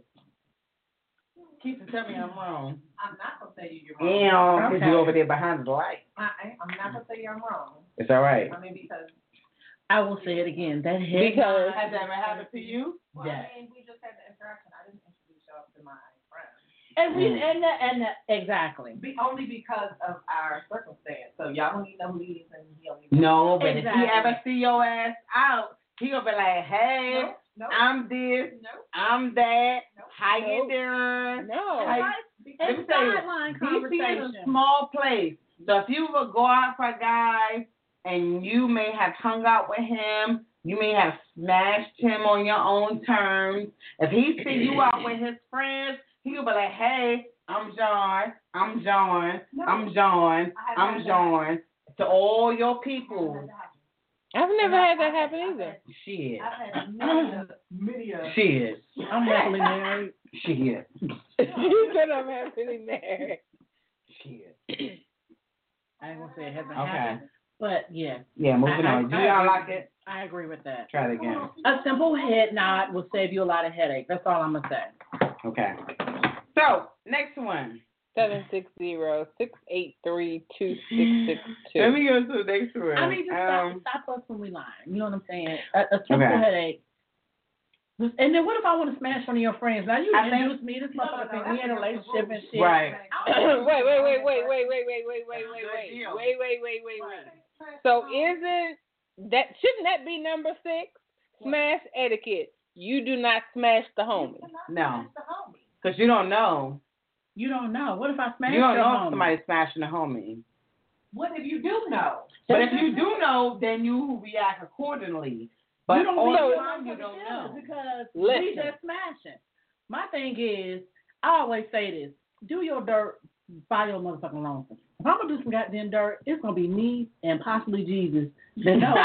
Keisha, tell me I'm wrong. I'm not gonna say you you're wrong. Damn, because Okay. you over there behind the light. I, I, I'm not gonna say you're wrong. It's all right. I mean, because I will say it again. That head Because- nod- Has that ever happened to you? well, Yes. I mean, we just had the interaction. I didn't introduce y'all to my friends. And we Mm. and the, and the, exactly. Be, only because of our circumstance. So y'all don't need no meetings and he don't need No, but Exactly. if he ever see your ass out, he gonna be like, hey, no, no, I'm this, no, I'm that. no. How Nope. you doing? No. How you- Because Let me It's tell you, sideline D C is a conversation. small place. So if you would go out for a guy and you may have hung out with him, you may have smashed him on your own terms. If he see you out with his friends, he'll be like, hey, I'm John, I'm John, No. I'm John, I have I'm had John. To all your people. I've never had that happen either. Shit. I've had many, a- many a Shit. I'm happily married. Shit. You said I'm happily married. Shit. I ain't gonna say it hasn't Okay. happened, but yeah, Yeah, moving I- on. Do I- y'all I like it? I agree with that. Try it again. A simple head nod will save you a lot of headache. That's all I'm gonna say. Okay. So, next one. seven six zero, six eight three, two six six two. Let me go to the next one. I mean, just um, stop, stop us when we lying. You know what I'm saying? A, a simple Okay. headache. And then what if I want to smash one of your friends? Now you I think- introduced me. This motherfucker think we in a relationship and shit. Right. wait, wait, wait, wait, wait, wait, wait, wait, wait, wait, wait, wait, wait, wait, wait, wait, wait. So isn't that shouldn't that be number six? Smash etiquette. You do not smash the homie. No. Because you don't know. You don't know. What if I smash You don't your know homie? if somebody's smashing a homie. What if you do know? But if you do know, then you react accordingly. But you don't all know the what time I'm you don't know. because we Listen. just smashing. My thing is, I always say this: do your dirt by your motherfucking lonesome. If I'm gonna do some goddamn dirt, it's gonna be me and possibly Jesus. That know.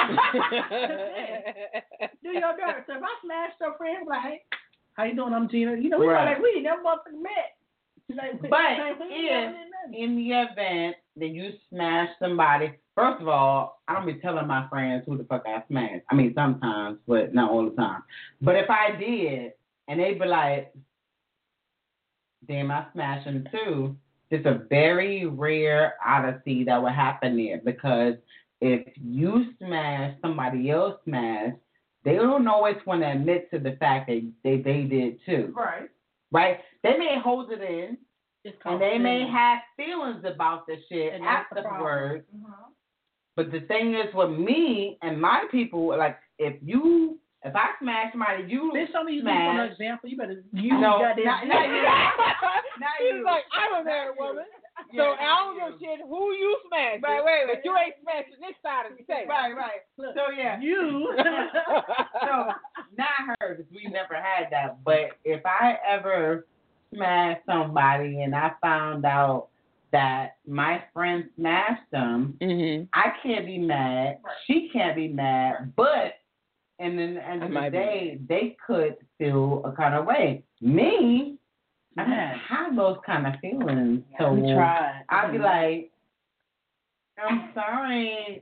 Do your dirt. So if I smash your friend, like, hey, how you doing? I'm Gina. You know, we Right. right. like we ain't never motherfucking met. Like, But like, we ain't if- never did nothing. In the event that you smash somebody, first of all, I don't be telling my friends who the fuck I smashed. I mean, sometimes, but not all the time. But if I did, and they be like, damn, I smashed him too, it's a very rare odyssey that would happen there. Because if you smash somebody else smash, they don't always want to admit to the fact that they, they did too. Right. Right? They may hold it in, It's and called they may feelings. have feelings about the shit And that's the afterwards. Mhm. But the thing is, with me and my people, like if you, if I smash somebody, you Bitch, show me you smash. for an example. You better use No, goddamn. not, not you. Not She's you. like, I'm a married woman, Yeah, so I not don't give a you. shit who you smash. Right, wait, but wait. you ain't smashing this side of the table. Right, right. Look, So yeah. You. So not her, because we never had that. But if I ever smashed somebody and I found out that my friend smashed them, Mm-hmm. I can't be mad. She can't be mad. But and then at the end I of might the be day, they could feel a kind of way. Me, I don't Yeah. have those kind of feelings. So We tried. I'd be like, I'm sorry.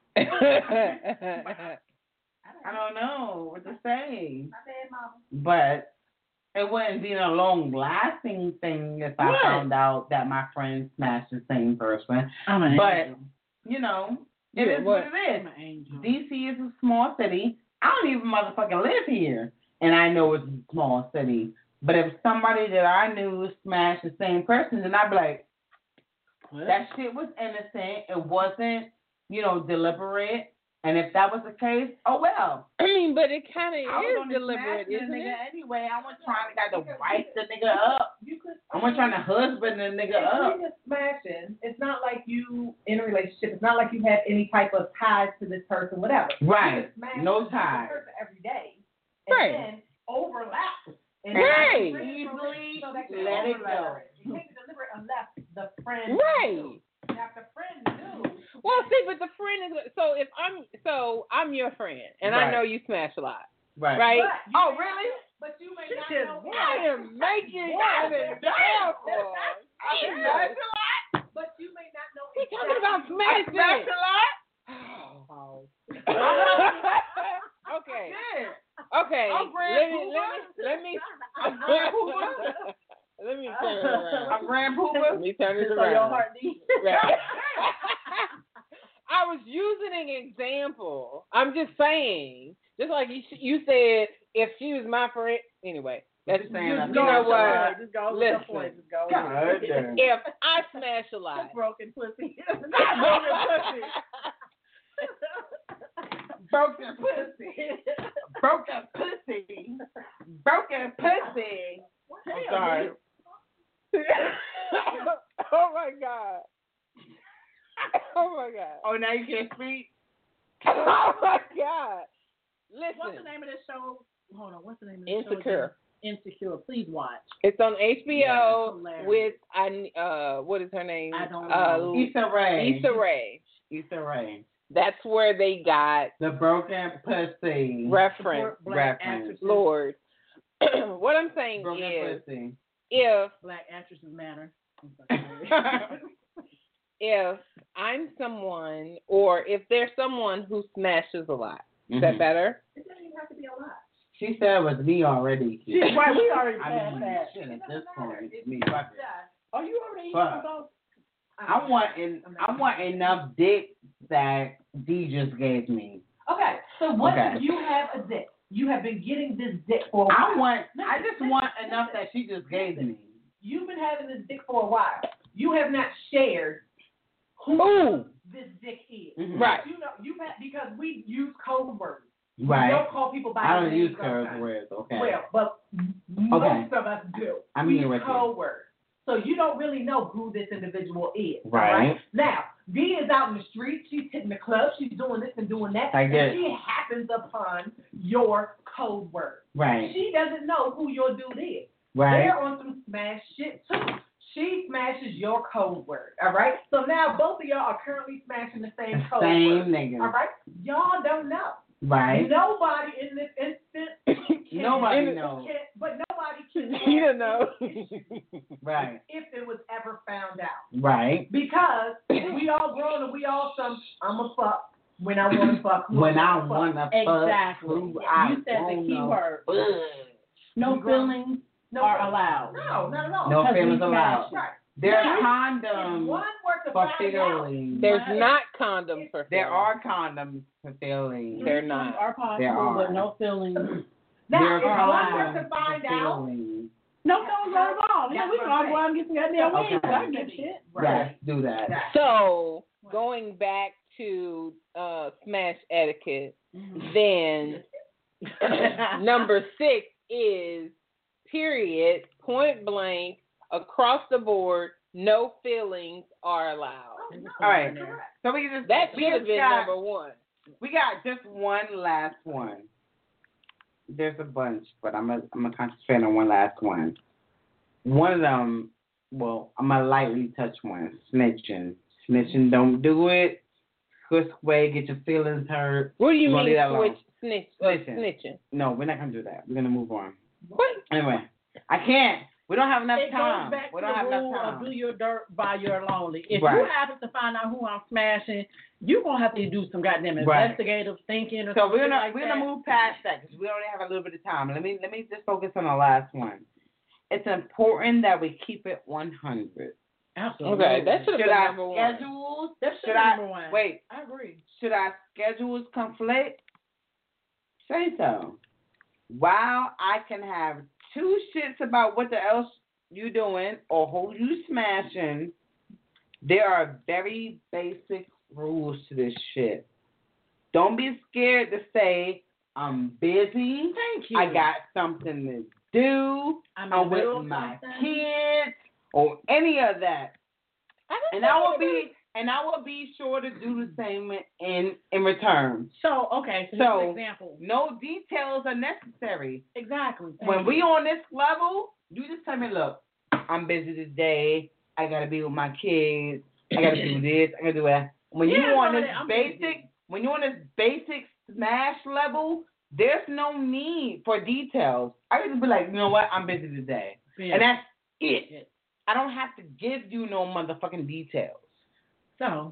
I don't know what to say. My bad, mama. But it wouldn't be a long lasting thing if I What? found out that my friend smashed the same person. I'm an But, angel. you know, it Yeah, is what? what it I'm is. an angel. D C is a small city. I don't even motherfucking live here. And I know it's a small city. But if somebody that I knew smashed the same person, then I'd be like, What? that shit was innocent. It wasn't, you know, deliberate. And if that was the case, oh well. I mean, but it kind of I was is only deliberate, smashing isn't the nigga it? anyway. I wasn't trying to got to wipe the nigga up. You could. I wasn't trying to husband the nigga If up. we just smashing, it's not like you in a relationship. It's not like you have any type of ties to this person, whatever. Right. You just smash No this ties. person every day, and Right. then overlap. And Right. then Easily so that let it go. You can't be deliberate unless the friend Right. knew. Now, if the friend knew. Well, see, but the friend is so if I'm so I'm your friend and I Right. know you smash a lot, Right. right? But you Oh, may really? not- But you may She not just know. I am making an example. I Yeah. smashed a lot. But you may not know. We're talking about I smashing. smashed a lot. Okay. Yeah. Okay. I'm Grand Let me Pooper. let me let me I'm Grand Pooper. let me turn it around. I'm Grand Let Pooper. me turn it So your around. heart beats. Right. I was using an example. I'm just saying, just like you, you said, if she was my friend, anyway. That's Just saying, you, I you think know it's what? alright. Just go with Listen. the point. Just go with God it. damn. If I smash a lot, Broken pussy. Broken pussy. Broken pussy. Broken pussy. I'm sorry. oh my god. Oh my god. Oh, now you can't speak? Oh my god. What's the Listen, name of this show? Hold on. What's the name of this show? Insecure. again? Insecure. Please watch. It's on H B O Yeah, with I uh what is her name? I don't uh, know. Issa Rae. Issa Rae. Issa Rae. That's where they got The broken pussy. reference. Support black Reference. actresses. Lord. What I'm saying Broken is, pussy. if Black actresses matter. I'm sorry. if I'm someone, or if there's someone who smashes a lot, is Mhm. that better? It doesn't even have to be a lot. She said it was me already. She's right. We already I passed mean, that. shit, It at doesn't this matter. point, it's It's me. just- Fuck it. Oh, you already Fuck. those? I want in, I want enough dick that D just gave me. Okay, so what Okay. if you have a dick? You have been getting this dick for a while. I want, I Listen, just listen, want listen. enough that she just gave me. You've been having this dick for a while. You have not shared who Ooh. this dick is. Mhm. Right. You know, you have, because we use code words. We Right. don't call people by I their don't names use sometimes. curse words, okay. Well, but most of us do. I'm we here use with you. code words. So you don't really know who this individual is. all Right. Now, D is out in the street. She's hitting the club. She's doing this and doing that. I and get it. she happens upon your code word. Right. She doesn't know who your dude is. Right. They're on some smash shit too. She smashes your code word. All right. So now both of y'all are currently smashing the same code Same word. nigga. All right. Y'all don't know. Right. Nobody in this instant. Can, Nobody In- knows. Can, but nobody can. You don't know. Right. If it was ever found out. Right. Because we all grown and we all some, I'm a fuck when I want to fuck. who When I fuck. want to Exactly. fuck, who I You said the wanna key word. fuck. No We grown. feelings No, are no, allowed. No, not at all. No Because we feelings smash allowed. it. Right. There are If condoms one were to for find out, feelings. There's Right. not condoms for There feelings. are condoms for feelings. They're Threesomes not. Are possible, There are. but no feelings. now There if are one were condoms to find for out, feelings. No phones not involved. Yeah, That's we can what all I'm go out and get some goddamn Okay. wings. I can get shit. Yes, do that. So going back to uh, smash etiquette, Mhm. then number six is period, point blank, across the board, no feelings are allowed. All right. So we just That we should have just been got, number one. We got just one last one. There's a bunch, but I'm gonna I'm gonna concentrate on one last one. One of them, well, I'm gonna lightly touch one. Snitching. Snitching, don't do it. Squish away, get your feelings hurt. What do you We're gonna mean leave that alone. switch, snitch, uh, Snitching. snitching? No, we're not gonna do that. We're gonna move on. What? Anyway, I can't. We don't have enough It time. goes back We to don't the have enough rule time. of do your dirt by your lonely. If Right. you happen to find out who I'm smashing, you're going to have to do some goddamn Right. investigative thinking or So something we're gonna like we're that. gonna move past that because we only have a little bit of time. Let me let me just focus on the last one. It's important that we keep it one hundred. Absolutely. Okay, that should have Should been our number one. schedules? That should Should be I number one. wait? I agree. Should our schedules conflict? Say so. While I can have two shits about what the else you doing or who you smashing, there are very basic rules to this shit. Don't be scared to say I'm busy. Thank you. I got something to do. I'm, I'm in the middle with of my something. kids or any of that. I don't And I will know. be and I will be sure to do the same in in return. So, okay, so, So- here's an example. No details are necessary. Exactly. Thank When you. we on this level, you just tell me, look, I'm busy today. I gotta be with my kids. I gotta do this. I gotta do that. When Yeah, you on no, this I'm basic, busy. when you on this basic smash level, there's no need for details. I can just be like, you know what, I'm busy today, Yeah. and that's it. I don't have to give you no motherfucking details. So,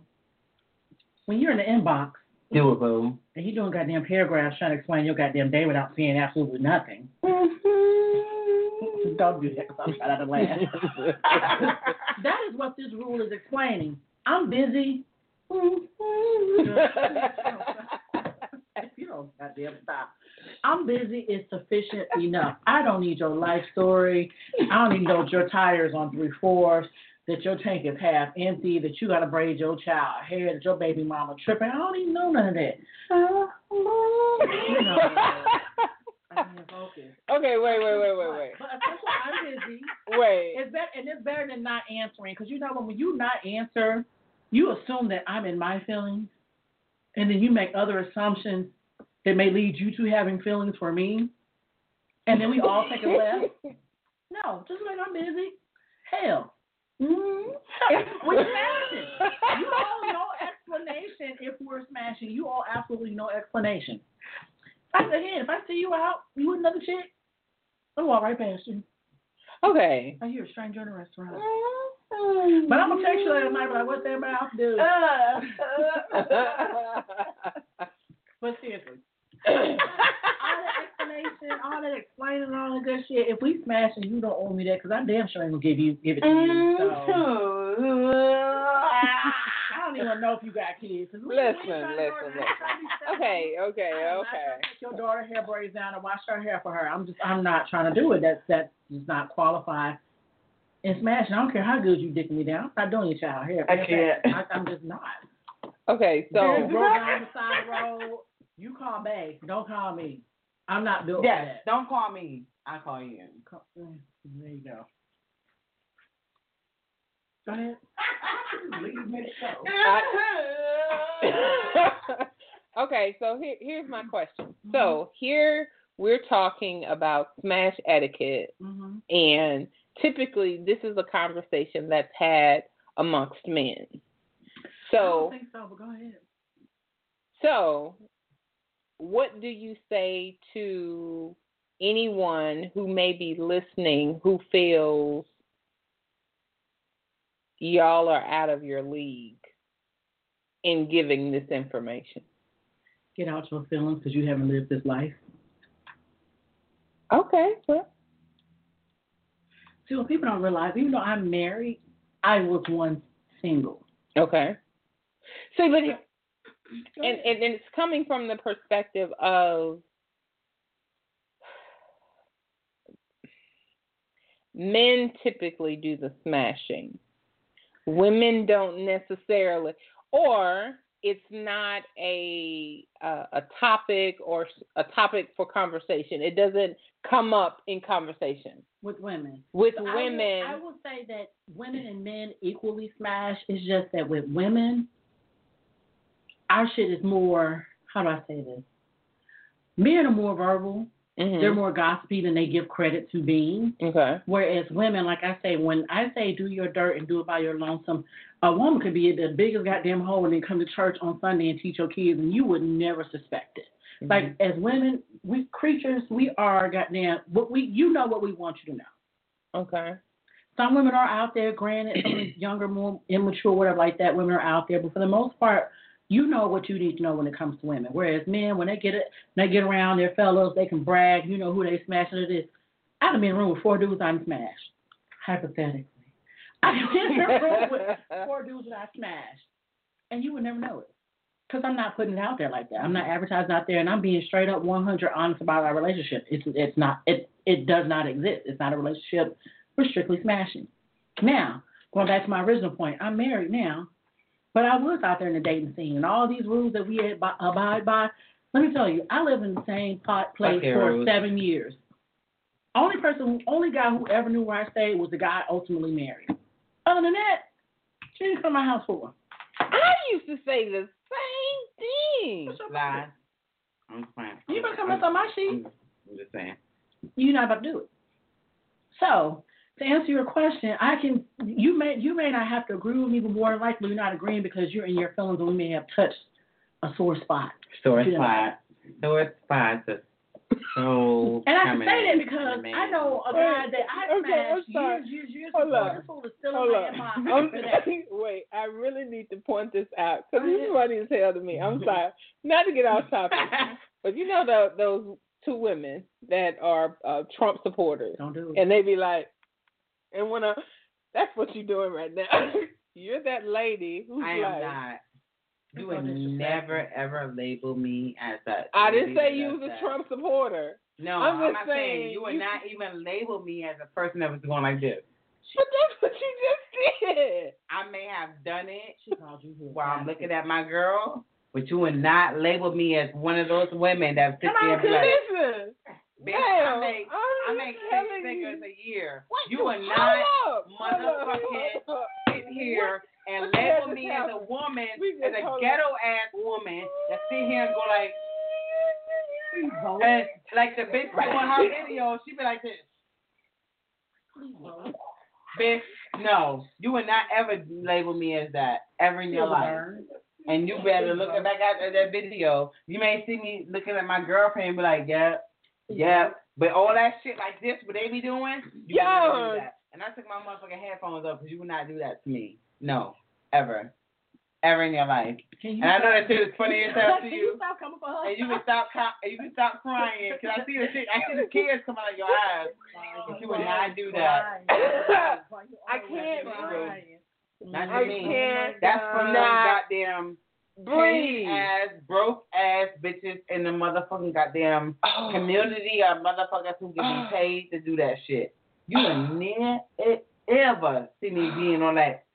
when you're in the inbox Do it, boo. and you're doing goddamn paragraphs trying to explain your goddamn day without saying absolutely nothing, don't do that because I'm trying not to laugh. That is what this rule is explaining. I'm busy. You don't goddamn stop. I'm busy is sufficient enough. I don't need your life story. I don't need to know that your tires on three fourths, that your tank is half empty, that you got to braid your child hair, that your baby mama tripping. I don't even know none of that. You know, I can't focus. Okay, wait, wait, wait, wait, wait. But essentially, I'm busy. Wait. It's better, and it's better than not answering, because you know when you not answer, you assume that I'm in my feelings, and then you make other assumptions that may lead you to having feelings for me, and then we all take a left. No, just like I'm busy. Hell, mm-hmm. We're smashing. You owe no explanation if we're smashing. You owe absolutely no explanation. I, again, if I see you out, you with another chick, I'll walk right past you. Okay. Oh, you're a stranger in a restaurant. But I'm gonna text you later tonight, like, what's that mouth do? But seriously, all that explanation, all that explaining, all that good shit. If we smash and you don't owe me that, because I damn sure ain't gonna give you give it to you. So I don't even know if you got kids. 'Cause we, Listen, we trying to listen, go- listen. I'm trying to be step- Okay, okay, I'm not okay. trying to take your daughter hair braids down and wash her hair for her. I'm just, I'm not trying to do it. That's that's just not qualified. And smashing, I don't care how good you dick me down. I'm not doing your child hair. I can't. I, I'm just not. Okay, So so go down the side road. You call Bay. Don't call me. I'm not built Yes, for that. don't call me. I call you. Call- There you go. Go ahead. okay, so here, here's my question. So here we're talking about smash etiquette, Mm-hmm. and typically this is a conversation that's had amongst men. I So, don't think so, but go ahead. so what do you say to anyone who may be listening who feels y'all are out of your league in giving this information? Get out your feelings because you haven't lived this life. Okay, well, See, what people don't realize, even though I'm married, I was once single. okay. See, but it, and, and and it's coming from the perspective of men typically do the smashing. Women don't necessarily, or it's not a uh, a topic or a topic for conversation. It doesn't come up in conversation with women. With so women, I will, I will say that women and men equally smash. It's just that with women, our shit is more. How do I say this? Men are more verbal. Mm-hmm. They're more gossipy than they give credit to being. Okay. Whereas women, like I say, when I say do your dirt and do it by your lonesome, a woman could be the biggest goddamn hoe and then come to church on Sunday and teach your kids, and you would never suspect it. Mm-hmm. Like as women, we creatures, we are goddamn. What we, you know what we want you to know. Okay. Some women are out there. Granted, some younger, more immature, whatever like that. Women are out there, but for the most part, you know what you need to know when it comes to women. Whereas men, when they get it, they get around their fellows, they can brag. You know who they smashing it is. I've been in a room with four dudes I smashed. Hypothetically, I've been in a room with four dudes that I smashed, and you would never know it because I'm not putting it out there like that. I'm not advertising out there, and I'm being straight up one hundred honest about our relationship. It's it's not it it does not exist. It's not a relationship. We're strictly smashing. Now, going back to my original point, I'm married now. But I was out there in the dating scene, and all these rules that we had by, abide by. Let me tell you, I lived in the same pot place okay, for Rose. seven years. Only person, only guy who ever knew where I stayed was the guy I ultimately married. Other than that, she didn't come to my house for. I used to say the same thing. Lie. I'm fine. You better come up on my sheet. I'm, I'm just saying. You're not about to do it. So. To answer your question, I can. You may you may not have to agree with me, but more likely you're not agreeing because you're in your feelings, and we may have touched a sore spot. Sore spot. Sore spot. So. And I can say that because I know a guy that I okay, smashed years, years, years Hold ago. on. This fool is still Hold in my mind. Wait, I really need to point this out because this is funny as hell to me. I'm sorry, not to get off topic, but you know the, those two women that are uh, Trump supporters. Don't do it. And they be like. And when I, that's what you're doing right now. You're that lady who's I like. I am not. You would never, ever label me as that. I didn't say you was a that. Trump supporter. No, I'm, I'm just not saying, saying. You would you, not even label me as a person that was going like this. But that's what you just did. I may have done it she called you while I'm looking at my girl, but you would not label me as one of those women that sit there and be like, listen. Bitch, I make, I make six figures a year. What you are not motherfucking sit here and label me as a woman, as a ghetto ass woman that sit here and go like, and like the bitch on her video, she be like this. Bitch, no, you would not ever label me as that ever in your life. And you better look back at that video. You may see me looking at my girlfriend and be like, yeah. Yeah, but all that shit like this, what they be doing, you would never do that. And I took my motherfucking headphones up because you would not do that to me. No, ever. Ever in your life. And I know that shit is funny as hell to you. Can you stop coming for her? And you can stop, and you can stop crying because I see the shit, I see the tears come out of your eyes. But you would not do that. I can't. Not to me. That's from those goddamn. Paid ass, broke ass bitches in the motherfucking goddamn oh. community of motherfuckers who get oh. paid to do that shit. You oh. would never ever see me being on that.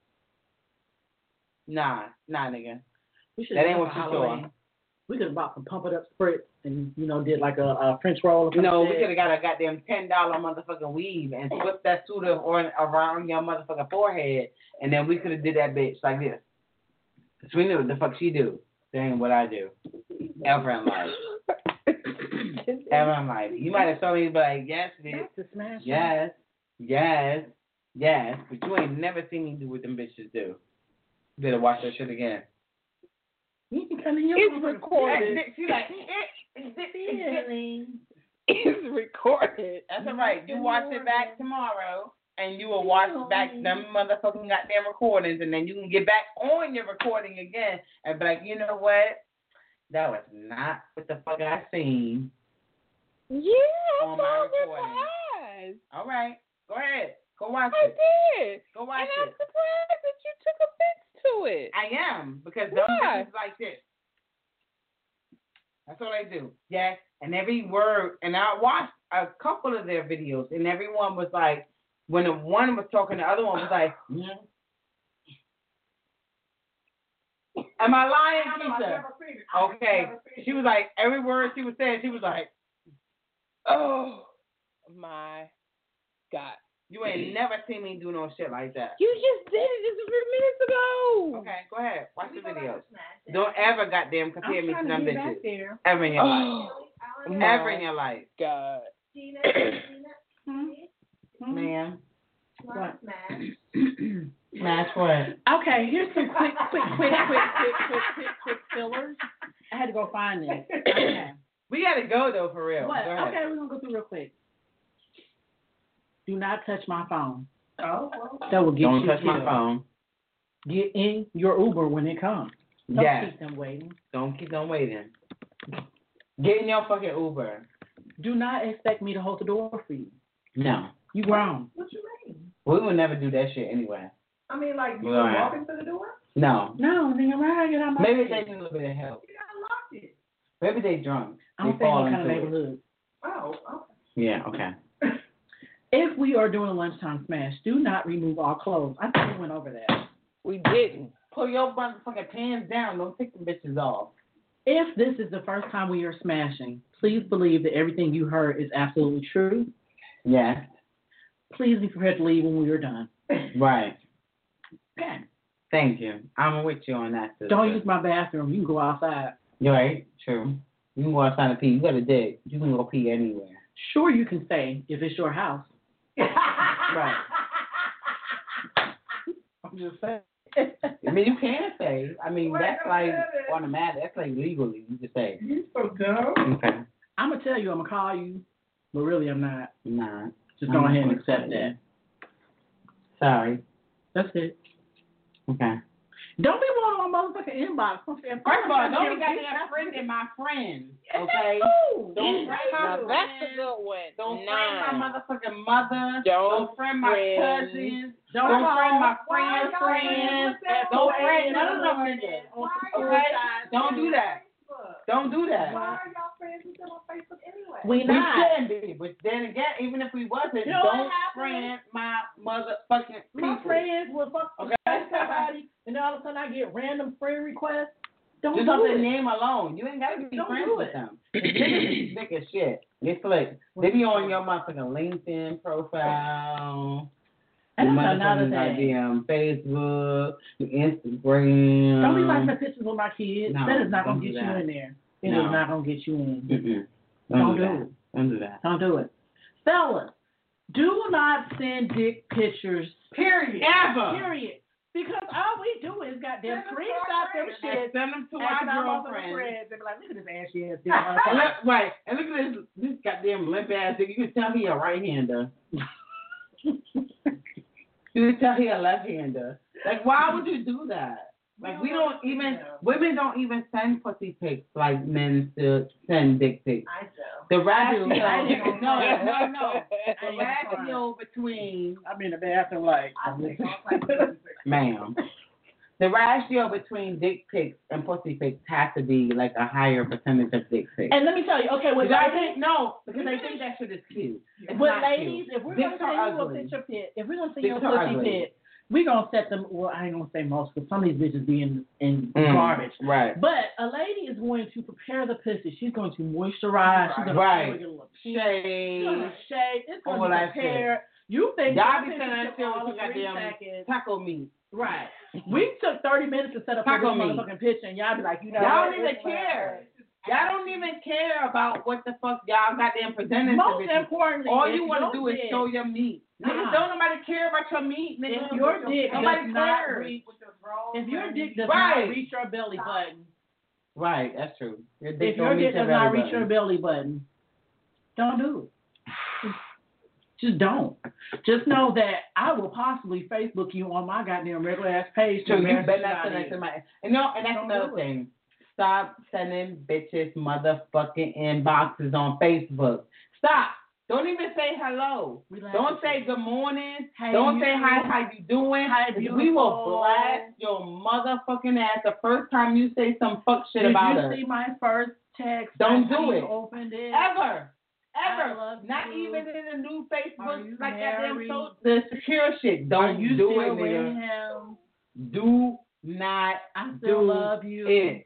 Nah, nah, nigga. That ain't what you saw. We could have bought some Pump It Up spritz and, you know, did like a, a French roll. Or no, we could have got a goddamn ten dollar motherfucking weave and whipped that suit up around your motherfucking forehead, and then we could have did that bitch like this. Because we knew what the fuck she do. That ain't what I do. Ever in life. Ever in life. You might have told me, like, yes, bitch. Yes. Yes. Yes. But you ain't never seen me do what them bitches do. You better watch that shit again. You can come in your It's recorded. She's like, it, it's recorded. That's all right. You watch it back tomorrow. And you will watch back them motherfucking goddamn recordings, and then you can get back on your recording again and be like, you know what? That was not what the fuck I seen. Yeah, on my recording. All right, go ahead, go watch I it. I did. Go watch and it. I'm surprised that you took offense to it. I am because Why? them bitches like this. That's what I do. Yes, and every word, and I watched a couple of their videos, and everyone was like. when the one was talking, the other one was like, mm. Am I lying, Keisha? Okay. She was like, every word she was saying, she was like, oh my God. You ain't never seen me do no shit like that. You just did it just a few minutes ago. Okay, go ahead. Watch the video. Don't ever goddamn compare me to them bitches. There. Ever in your Oh, life. Ever in your life. God. Gina, Hmm? Ma'am. What? Smash. Smash what? Okay, here's some quick, quick, quick, quick, quick, quick, quick, quick fillers. I had to go find this. Okay. We gotta go though, for real. What? Go ahead. Okay, we're gonna go through real quick. Do not touch my phone. Oh. That will get Don't you touch my killed. phone. Get in your Uber when it comes. Don't Yes. keep them waiting. Don't keep them waiting. Get in your fucking Uber. Do not expect me to hold the door for you. No. You grown. What you mean? We would never do that shit anyway. I mean, like, you Right. were walking to the door? No. No, nigga, I'm not get on my Maybe feet. they need a little bit of help. You gotta lock it. Maybe they drunk. I don't They think fall what kind of into it. neighborhood. Oh, okay. Yeah, okay. If we are doing a lunchtime smash, do not remove all clothes. I think we went over that. We didn't. Pull your motherfucking pants down. Don't take the bitches off. If this is the first time we are smashing, please believe that everything you heard is absolutely true. Yes. Please be prepared to leave when we are done. Right. Okay. Thank you. I'm with you on that, sister. Don't use my bathroom. You can go outside. You're right. True. You can go outside and pee. You got a dick. You can go pee anywhere. Sure, you can stay if it's your house. Right. I'm just saying. I mean, you can say. I mean, Wait, that's don't like say that. automatic. That's like legally. You just say. You so dumb. Okay. I'm going to tell you I'm going to call you, but really I'm not. Nah. Just I'm go not ahead and gonna accept call you. that. Sorry. That's it. Okay. Don't be one on my motherfucking inbox. First of all, don't be goddamn friend in my friends. Okay. Ooh. Don't friend my Now, that's a good one. Don't Nine. friend my motherfucking mother. Don't friend my friend- cousins. Don't Don't call. friend my Why friends' y'all friends. friends with them? Don't Why friend none of y'all them friends niggas. on Why Okay? suicide? Don't do that. Don't do that. Why are y'all friends with them on Facebook anyway? We We not. shouldn't be, but then again, even if we wasn't, You know what don't happened? friend my motherfucking people. My friends will fuck Okay. somebody, and all of a sudden I get random friend requests. Don't Just do off their it. name alone. You ain't gotta be Don't friends do with it. them. Niggas is sick as shit. They slick. They be on your motherfucking LinkedIn profile. And your that's another motherfucking thing. goddamn Facebook, your Instagram. Don't be liking the pictures with my kids. No, that is not don't gonna do get you that. in there. It No. is not gonna get you in. Mm-mm. Don't, Don't do do that. it. Don't do that. Don't do it. Fellas, do not send dick pictures. Period. Ever. Period. Because all we do is goddamn screenshot them shit. Send them to Asking our our motherfucking girlfriends. friends. They be like, look at this ashy ass And dick. look, right, and look at this, this goddamn limp ass nigga. You can tell he a right-hander. You can tell he a left-hander. Like, why would you do that? Like, we don't even, women don't even send pussy pics like men to send dick pics. I do. The ratio, I do. I do. no, no, no. The I ain't ratio between, I'm in the bathroom like, I think all types of ma'am, the ratio between dick pics and pussy pics has to be like a higher percentage of dick pics. and let me tell you, okay, with Because I ladies, think, no, because I think that shit is cute. It's with not ladies, cute. if we're Dicks gonna send are you a ugly. picture pit, if we're gonna send you a Dicks are pussy ugly. pit, we're gonna set them. Well, I ain't gonna say most, because some of these bitches be in in Mm, garbage. Right. But a lady is going to prepare the pussy. She's going to moisturize. She's gonna Right. get a little pink. Shade. She's gonna shave. It's All gonna that be prepared. You think Y'all that be picture sending that took shit all with of you three goddamn seconds. taco meat. Right. We took thirty minutes to set up Taco this meat. motherfucking picture, and y'all be like, you know, Y'all what? don't even It's care. fine. Y'all don't even care about what the fuck y'all goddamn presenting to Most bitches. importantly, All if you want your to do is dick- show your meat. Niggas Nah. don't nobody care about your meat, nigga. If your dick nobody does not cares. reach, with your bras if your and- dick does Right. not reach your belly button, Right, that's true. Your if your don't dick meet does your not belly reach your button. belly button, don't do it. Just don't. Just know that I will possibly Facebook you on my goddamn regular ass page. So to you embarrass better the shit not out send of that to you. my. And no, and that's Don't another do it. thing. Stop sending bitches motherfucking inboxes on Facebook. Stop. Don't even say hello. Relax Don't yourself. say good morning. Hey, Don't you say hi, doing? how you doing? Hi, We will beautiful. blast your motherfucking ass the first time you say some fuck shit Did about you us. see my first text? Don't after do you it. Opened it. Ever. I Ever. love Not you. even in the new Are Facebook, you like that damn married? so the secure shit. Don't Are you do still it, with nigga. him? Do not I still do love you. it.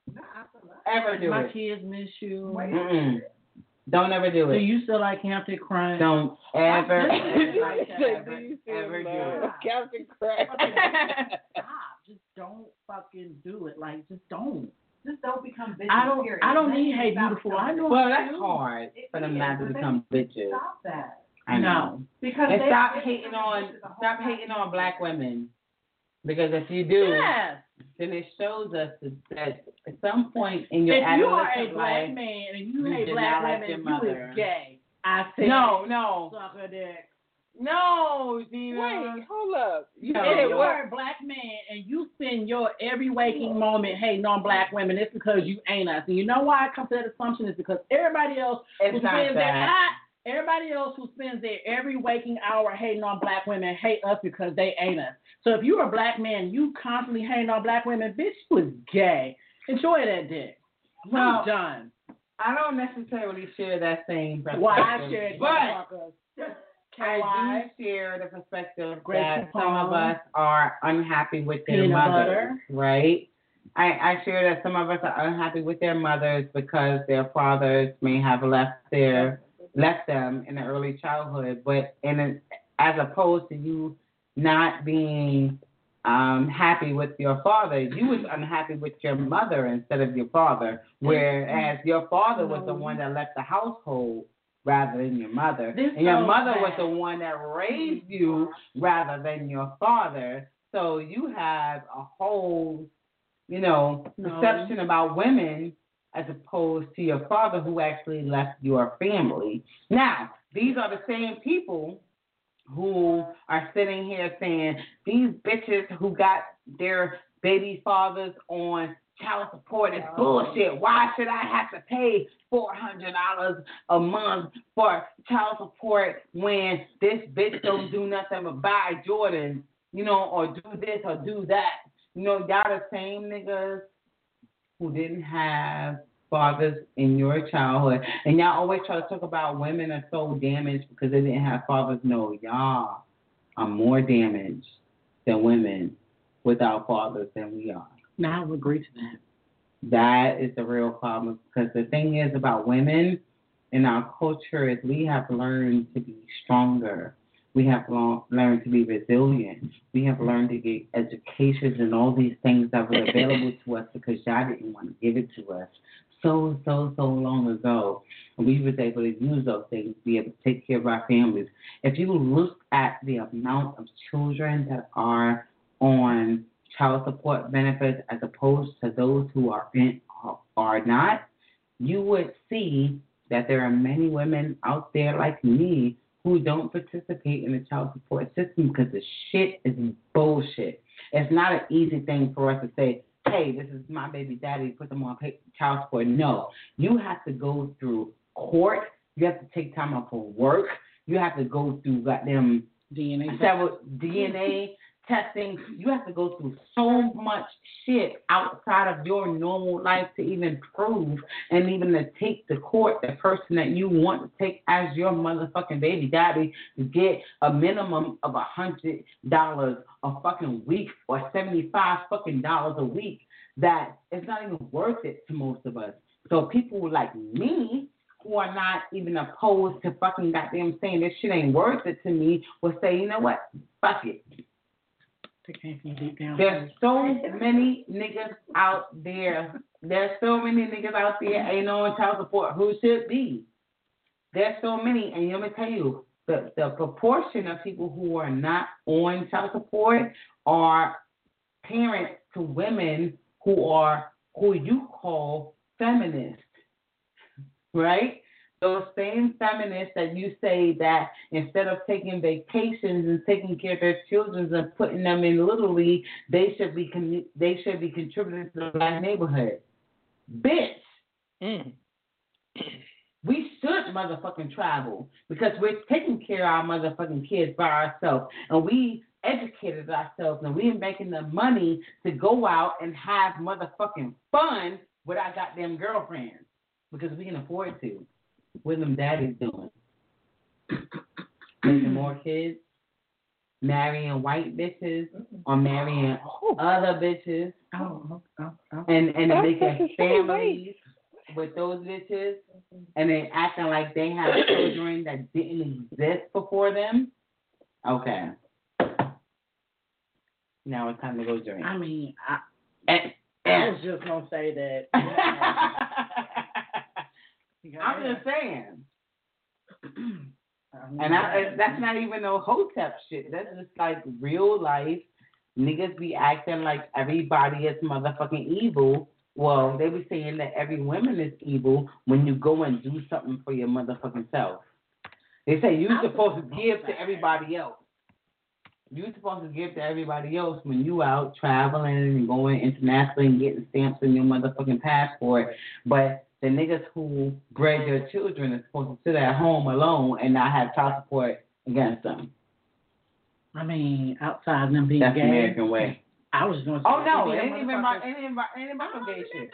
Ever do My it. kids miss you. Mm-mm. Don't ever do Do it. you still like Hampton Crunch? Don't ever, I- like that, ever, ever do it. Captain Crunch. Stop. Just don't fucking do it. Like, just don't. Just don't become bitches. I don't. period. I don't Let need them Hey stop Beautiful. becoming I know. Well, that's hard for them It not is, to but become they bitches. Stop that. I know. No. Because And they, stop they hating become on, bitches a whole stop lot hating on easier. black women. Because if you do, Yes. then it shows us that at some point in your If you are a adolescent black life, man and you you hate did black not like women, your you mother. is gay. I said. no, no, Suck a dick. no, Gina. Wait, hold up. You No. said If you what? are a black man and you spend your every waking moment hating on black women, it's because you ain't us. And you know why I come to that assumption is because everybody else who It's not spends their that. ah, everybody else who spends their every waking hour hating on black women hate us because they ain't us. So if you're a black man, you constantly hating on black women, bitch, you is gay. Enjoy that dick. Well, I'm done. I don't necessarily share that same perspective. Why I share it, but motherfuckers. I do share the perspective Grace that some of Capone. us are unhappy with their Peanut mothers, butter. right? I, I share that some of us are unhappy with their mothers because their fathers may have left their left them in the early childhood, but in a, as opposed to you not being um, happy with your father, you was unhappy with your mother instead of your father, whereas your father was the one that left the household rather than your mother, This and your goes mother was back. the one that raised you rather than your father. So you have a whole, you know, No. perception about women as opposed to your father who actually left your family. Now, these are the same people who are sitting here saying, these bitches who got their baby fathers on child support is bullshit. Why should I have to pay four hundred dollars a month for child support when this bitch don't do nothing but buy Jordans, you know, or do this or do that? You know, y'all the same niggas who didn't have fathers in your childhood. And y'all always try to talk about women are so damaged because they didn't have fathers. No, y'all are more damaged than women without fathers than we are. Now I would agree to that. That is the real problem, because the thing is about women in our culture is we have learned to be stronger. We have learned to be resilient. We have learned to get educations and all these things that were available to us because y'all didn't want to give it to us so, so, so long ago. And we was able to use those things to be able to take care of our families. If you look at the amount of children that are on child support benefits as opposed to those who are in are not, you would see that there are many women out there like me who don't participate in the child support system because the shit is bullshit. It's not an easy thing for us to say, hey, this is my baby daddy, put them on child support. No, you have to go through court. You have to take time off of work. You have to go through goddamn D N A. several D N A testing. You have to go through so much shit outside of your normal life to even prove and even to take to court the person that you want to take as your motherfucking baby daddy to get a minimum of a hundred dollars a fucking week or seventy-five fucking dollars a week. That is not even worth it to most of us. So people like me who are not even opposed to fucking goddamn saying this shit ain't worth it to me will say, you know what? Fuck it. There's so many niggas out there. There's so many niggas out there ain't on child support who should be. There's so many, and let me tell you, the, the proportion of people who are not on child support are parents to women who are who you call feminists, right? Those same feminists that you say that instead of taking vacations and taking care of their children and putting them in Little League, they should be con- they should be contributing to the black neighborhood. Bitch, Mm. we should motherfucking travel because we're taking care of our motherfucking kids by ourselves, and we educated ourselves, and we're making the money to go out and have motherfucking fun with our goddamn girlfriends because we can afford to. What them daddies doing? Making more kids? Marrying white bitches or marrying other bitches? Oh, oh, oh. And and That's making such a shame, families with those bitches and then acting like they have children that didn't exist before them? Okay. Now it's time to go drink. I mean, I, And, I was just gonna say that. You know, I'm just saying. I mean, And I, that's not even no hotep shit. That's just like real life. Niggas be acting like everybody is motherfucking evil. Well, they be saying that every woman is evil when you go and do something for your motherfucking self. They say you're supposed to give to everybody else. You're supposed to give to everybody else when you out traveling and going internationally and getting stamps in your motherfucking passport. But the niggas who bred their children are supposed to sit at home alone and not have child support against them. I mean, outside them being That's gay. the American way. I was going to say. Oh no, it it ain't even about, it ain't about, it ain't about no gay shit.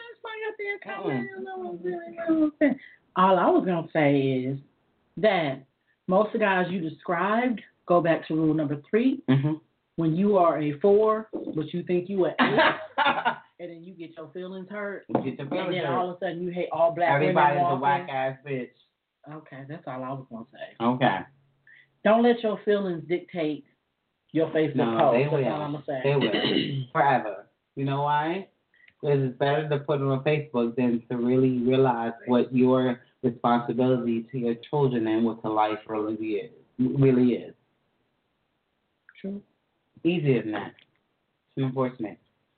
All I was going to say is that most of the guys you described go back to rule number three. Mm-hmm. When you are a four, but you think you an eight, and then you get your feelings hurt, You get your feelings and then hurt. all of a sudden you hate all black Everybody's women a walking. whack ass bitch. Okay, that's all I was going to say. Okay. Don't let your feelings dictate your Facebook No, post. they That's will. all I'm going to say. They will. Forever. You know why? Because it's better to put it on Facebook than to really realize what your responsibility to your children and what the life really is. Really is. True. Easier than that. It's enforcement.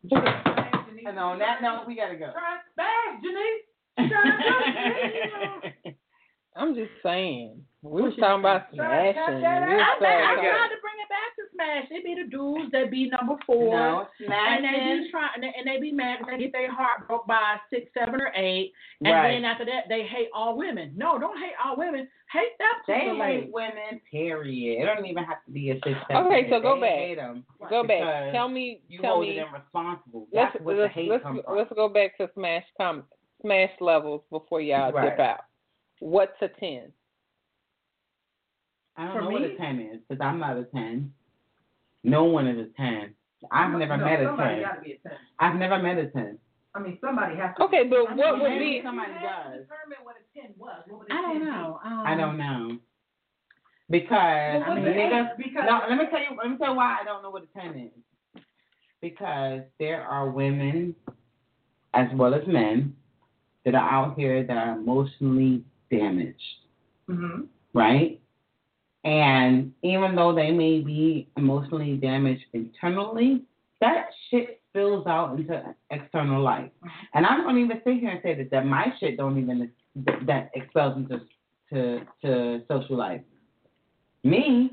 And on that note, we gotta go. Try to smash, Janice. I'm just saying. We What was you talking about Try to smashing. cut that and we was out. I think I saying- tried to bring it back to smash. It be the dudes that be number four. No, And they smashing. be trying, and they be mad because they get their heart broke by six, seven, or eight, and Right. then after that they hate all women. No, don't hate all women. Hate that They particular hate lady. women, period. It don't even have to be a six. Okay, so go they back. Hate them Go back. because Tell me. You Tell holding me. them responsible. Let's That's what let's the hate let's, comes from. let's go back to smash com smash levels before y'all Right. dip out. What's a ten? I don't For know what me- a ten is because I'm not a ten. No one is a ten. I've never no, met a somebody ten. gotta be a ten. I've never met a ten. I mean, somebody has to. Okay, but I mean, what would maybe be? somebody you have to does. determine what a ten was. What would a I don't ten be? know. Um, I don't know. Because Well, I what's mean, the niggas. eight? Because No, let me tell you. Let me tell you why I don't know what a ten is. Because there are women, as well as men, that are out here that are emotionally damaged, Mm-hmm. right? And even though they may be emotionally damaged internally, that shit spills out into external life. And I'm going to even sit here and say that, that my shit don't even, that, that expels into to, to social life. Me,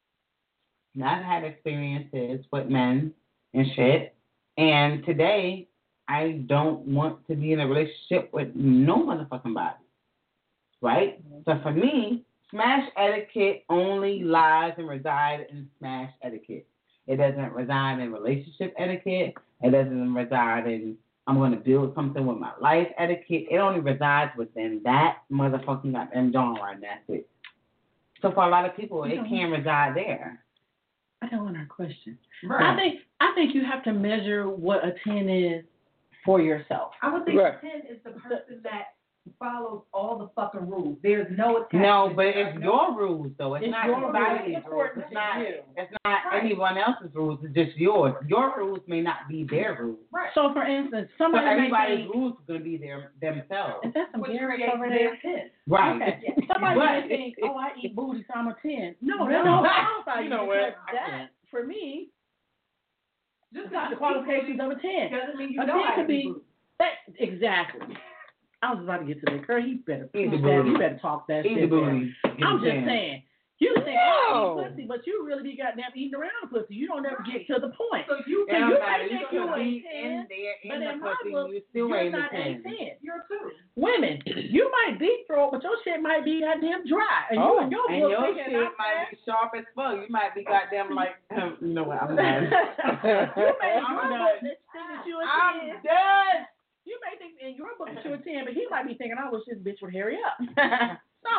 I've had experiences with men and shit, and today I don't want to be in a relationship with no motherfucking body, right? So for me, smash etiquette only lies and resides in smash etiquette. It doesn't reside in relationship etiquette. It doesn't reside in I'm going to build something with my life etiquette. It only resides within that motherfucking goddamn genre, and that's it. So for a lot of people, it can reside there. I don't want our question. Right. I think I think you have to measure what a ten is for yourself. I would think Right. a ten is the person that follows all the fucking rules. There's no attachment. No, but There's it's no- your rules, though. It's, It's not your society's rules. rules. It's It's not, you. it's not Right. anyone else's rules. It's just yours. Your rules may not be their rules. Right. So, for instance, So somebody may everybody's think, rules are going to be their themselves. is that some Which Garrett creates over their there? ten. Right. Okay. Somebody But- may think, oh, I eat booty, so I'm a ten. No, that No. don't qualify You you know because what? that, for me, Just is not the because you qualifications of a ten. doesn't mean you A know ten how to could be, be. that, exactly. I was about to get to that. Girl, he better, Eat the preach that. booty. You better talk that Eat the shit down. booty. Get I'm the just ten. saying. You think, oh, No. I eat pussy, but you really be goddamn eating around the pussy. You don't ever get to the point. So you It So don't you matter. may You think could you a be ten, in there but in the in my pussy. book, You still you're ain't a not a ten. ten. you're two. Women, you might deep throat, but your shit might be goddamn dry. And Oh, you in your And book your thinking, shit I'm might be sharp as fuck. You might be goddamn like, um, you know what? I'm fat. done. You may in I'm your done. book that think that you a I'm ten. done. You may think in your book that you're a ten, but he might be thinking, I wish this bitch would hurry up. So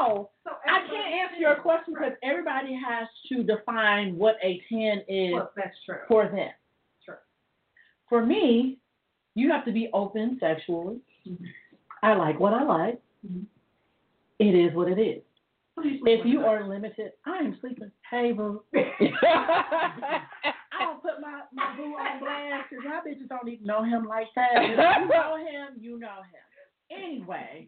your question because everybody has to define what a ten is Well, that's true. for them. True. For me, you have to be open sexually. Mm-hmm. I like what I like. Mm-hmm. It is what it is. If you are limited, I am sleeping. Hey, boo. I don't put my, my boo on blast because y'all bitches don't even know him like that. If you know him, you know him. Anyway.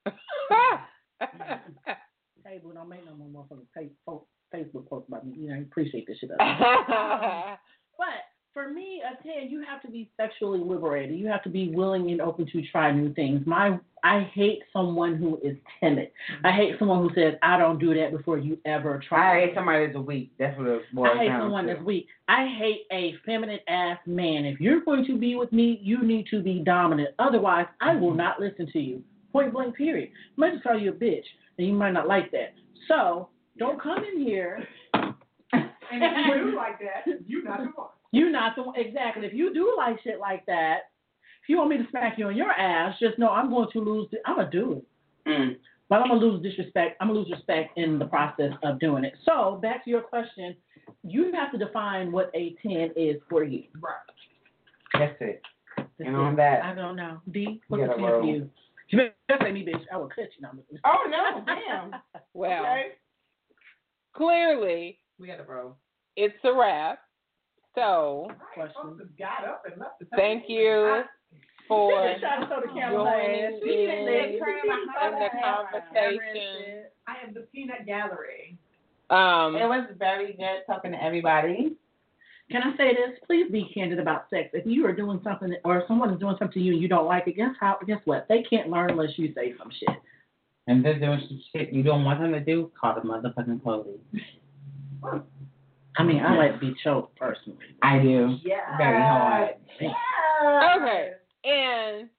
Hey, boo, don't make no more motherfucking Facebook posts about me. You know, I appreciate this shit. But for me, a ten, you have to be sexually liberated. You have to be willing and open to try new things. My, I hate someone who is timid. I hate someone who says, I don't do that before you ever try. I hate somebody that's weak. That's what it boils I hate down someone to. that's weak. I hate a feminine ass man. If you're going to be with me, you need to be dominant. Otherwise, I will not listen to you. Point blank, period. I might just call you a bitch, and you might not like that. So don't come in here. And if you do like that, you're not the one. You're not the one. Exactly. If you do like shit like that, if you want me to smack you on your ass, just know I'm going to lose. I'm going to do it. Mm. But I'm going to lose disrespect. I'm going to lose respect in the process of doing it. So back to your question, you have to define what a ten is for you. Right. That's it. That's and it. on that. I don't know. D, what's Get a a ten roll. for you? You better say me, bitch. I will cut you now. Oh, no. Damn. Well, Okay. clearly, We got a roll. it's a wrap. So, Question. Got up and left the thank you for She trying to throw the camera joining on. in She didn't say in turn the conversation. I am the peanut gallery. Um, It was very good talking to everybody. Can I say this? Please be candid about sex. If you are doing something or someone is doing something to you and you don't like it, guess how? Guess what? They can't learn unless you say some shit. And they're doing some shit you don't want them to do, call the motherfucking police. I mean, I like to be choked personally. I do. Yeah. Very hard. Yeah. okay, and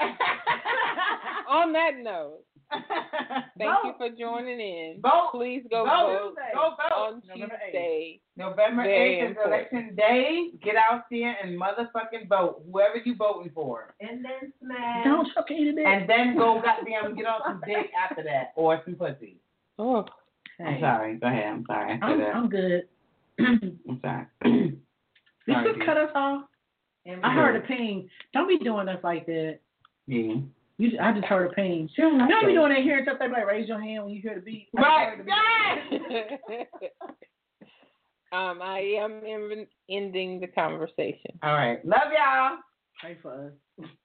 on that note, thank vote. you for joining in. Vote. Please go Vote. vote, Go vote. on November Tuesday. November Very eighth is important. election day. Get out there and motherfucking vote. Whoever you voting for. And then smash. Don't choke it a And then go goddamn get on some dick after that. Or some pussy. Oh, I'm sorry. Go ahead. I'm sorry. I said I'm, that. I'm good. I'm sorry. Did Sorry, you dude. cut us off? And I heard a ping. Don't be doing us like that. Yeah. You, I just heard a ping. She don't like Don't be it. doing that here until they be like, raise your hand when you hear the beat. I Right. heard the beat. Yes. um, I am en- ending the conversation. All right. Love y'all. Pray for us.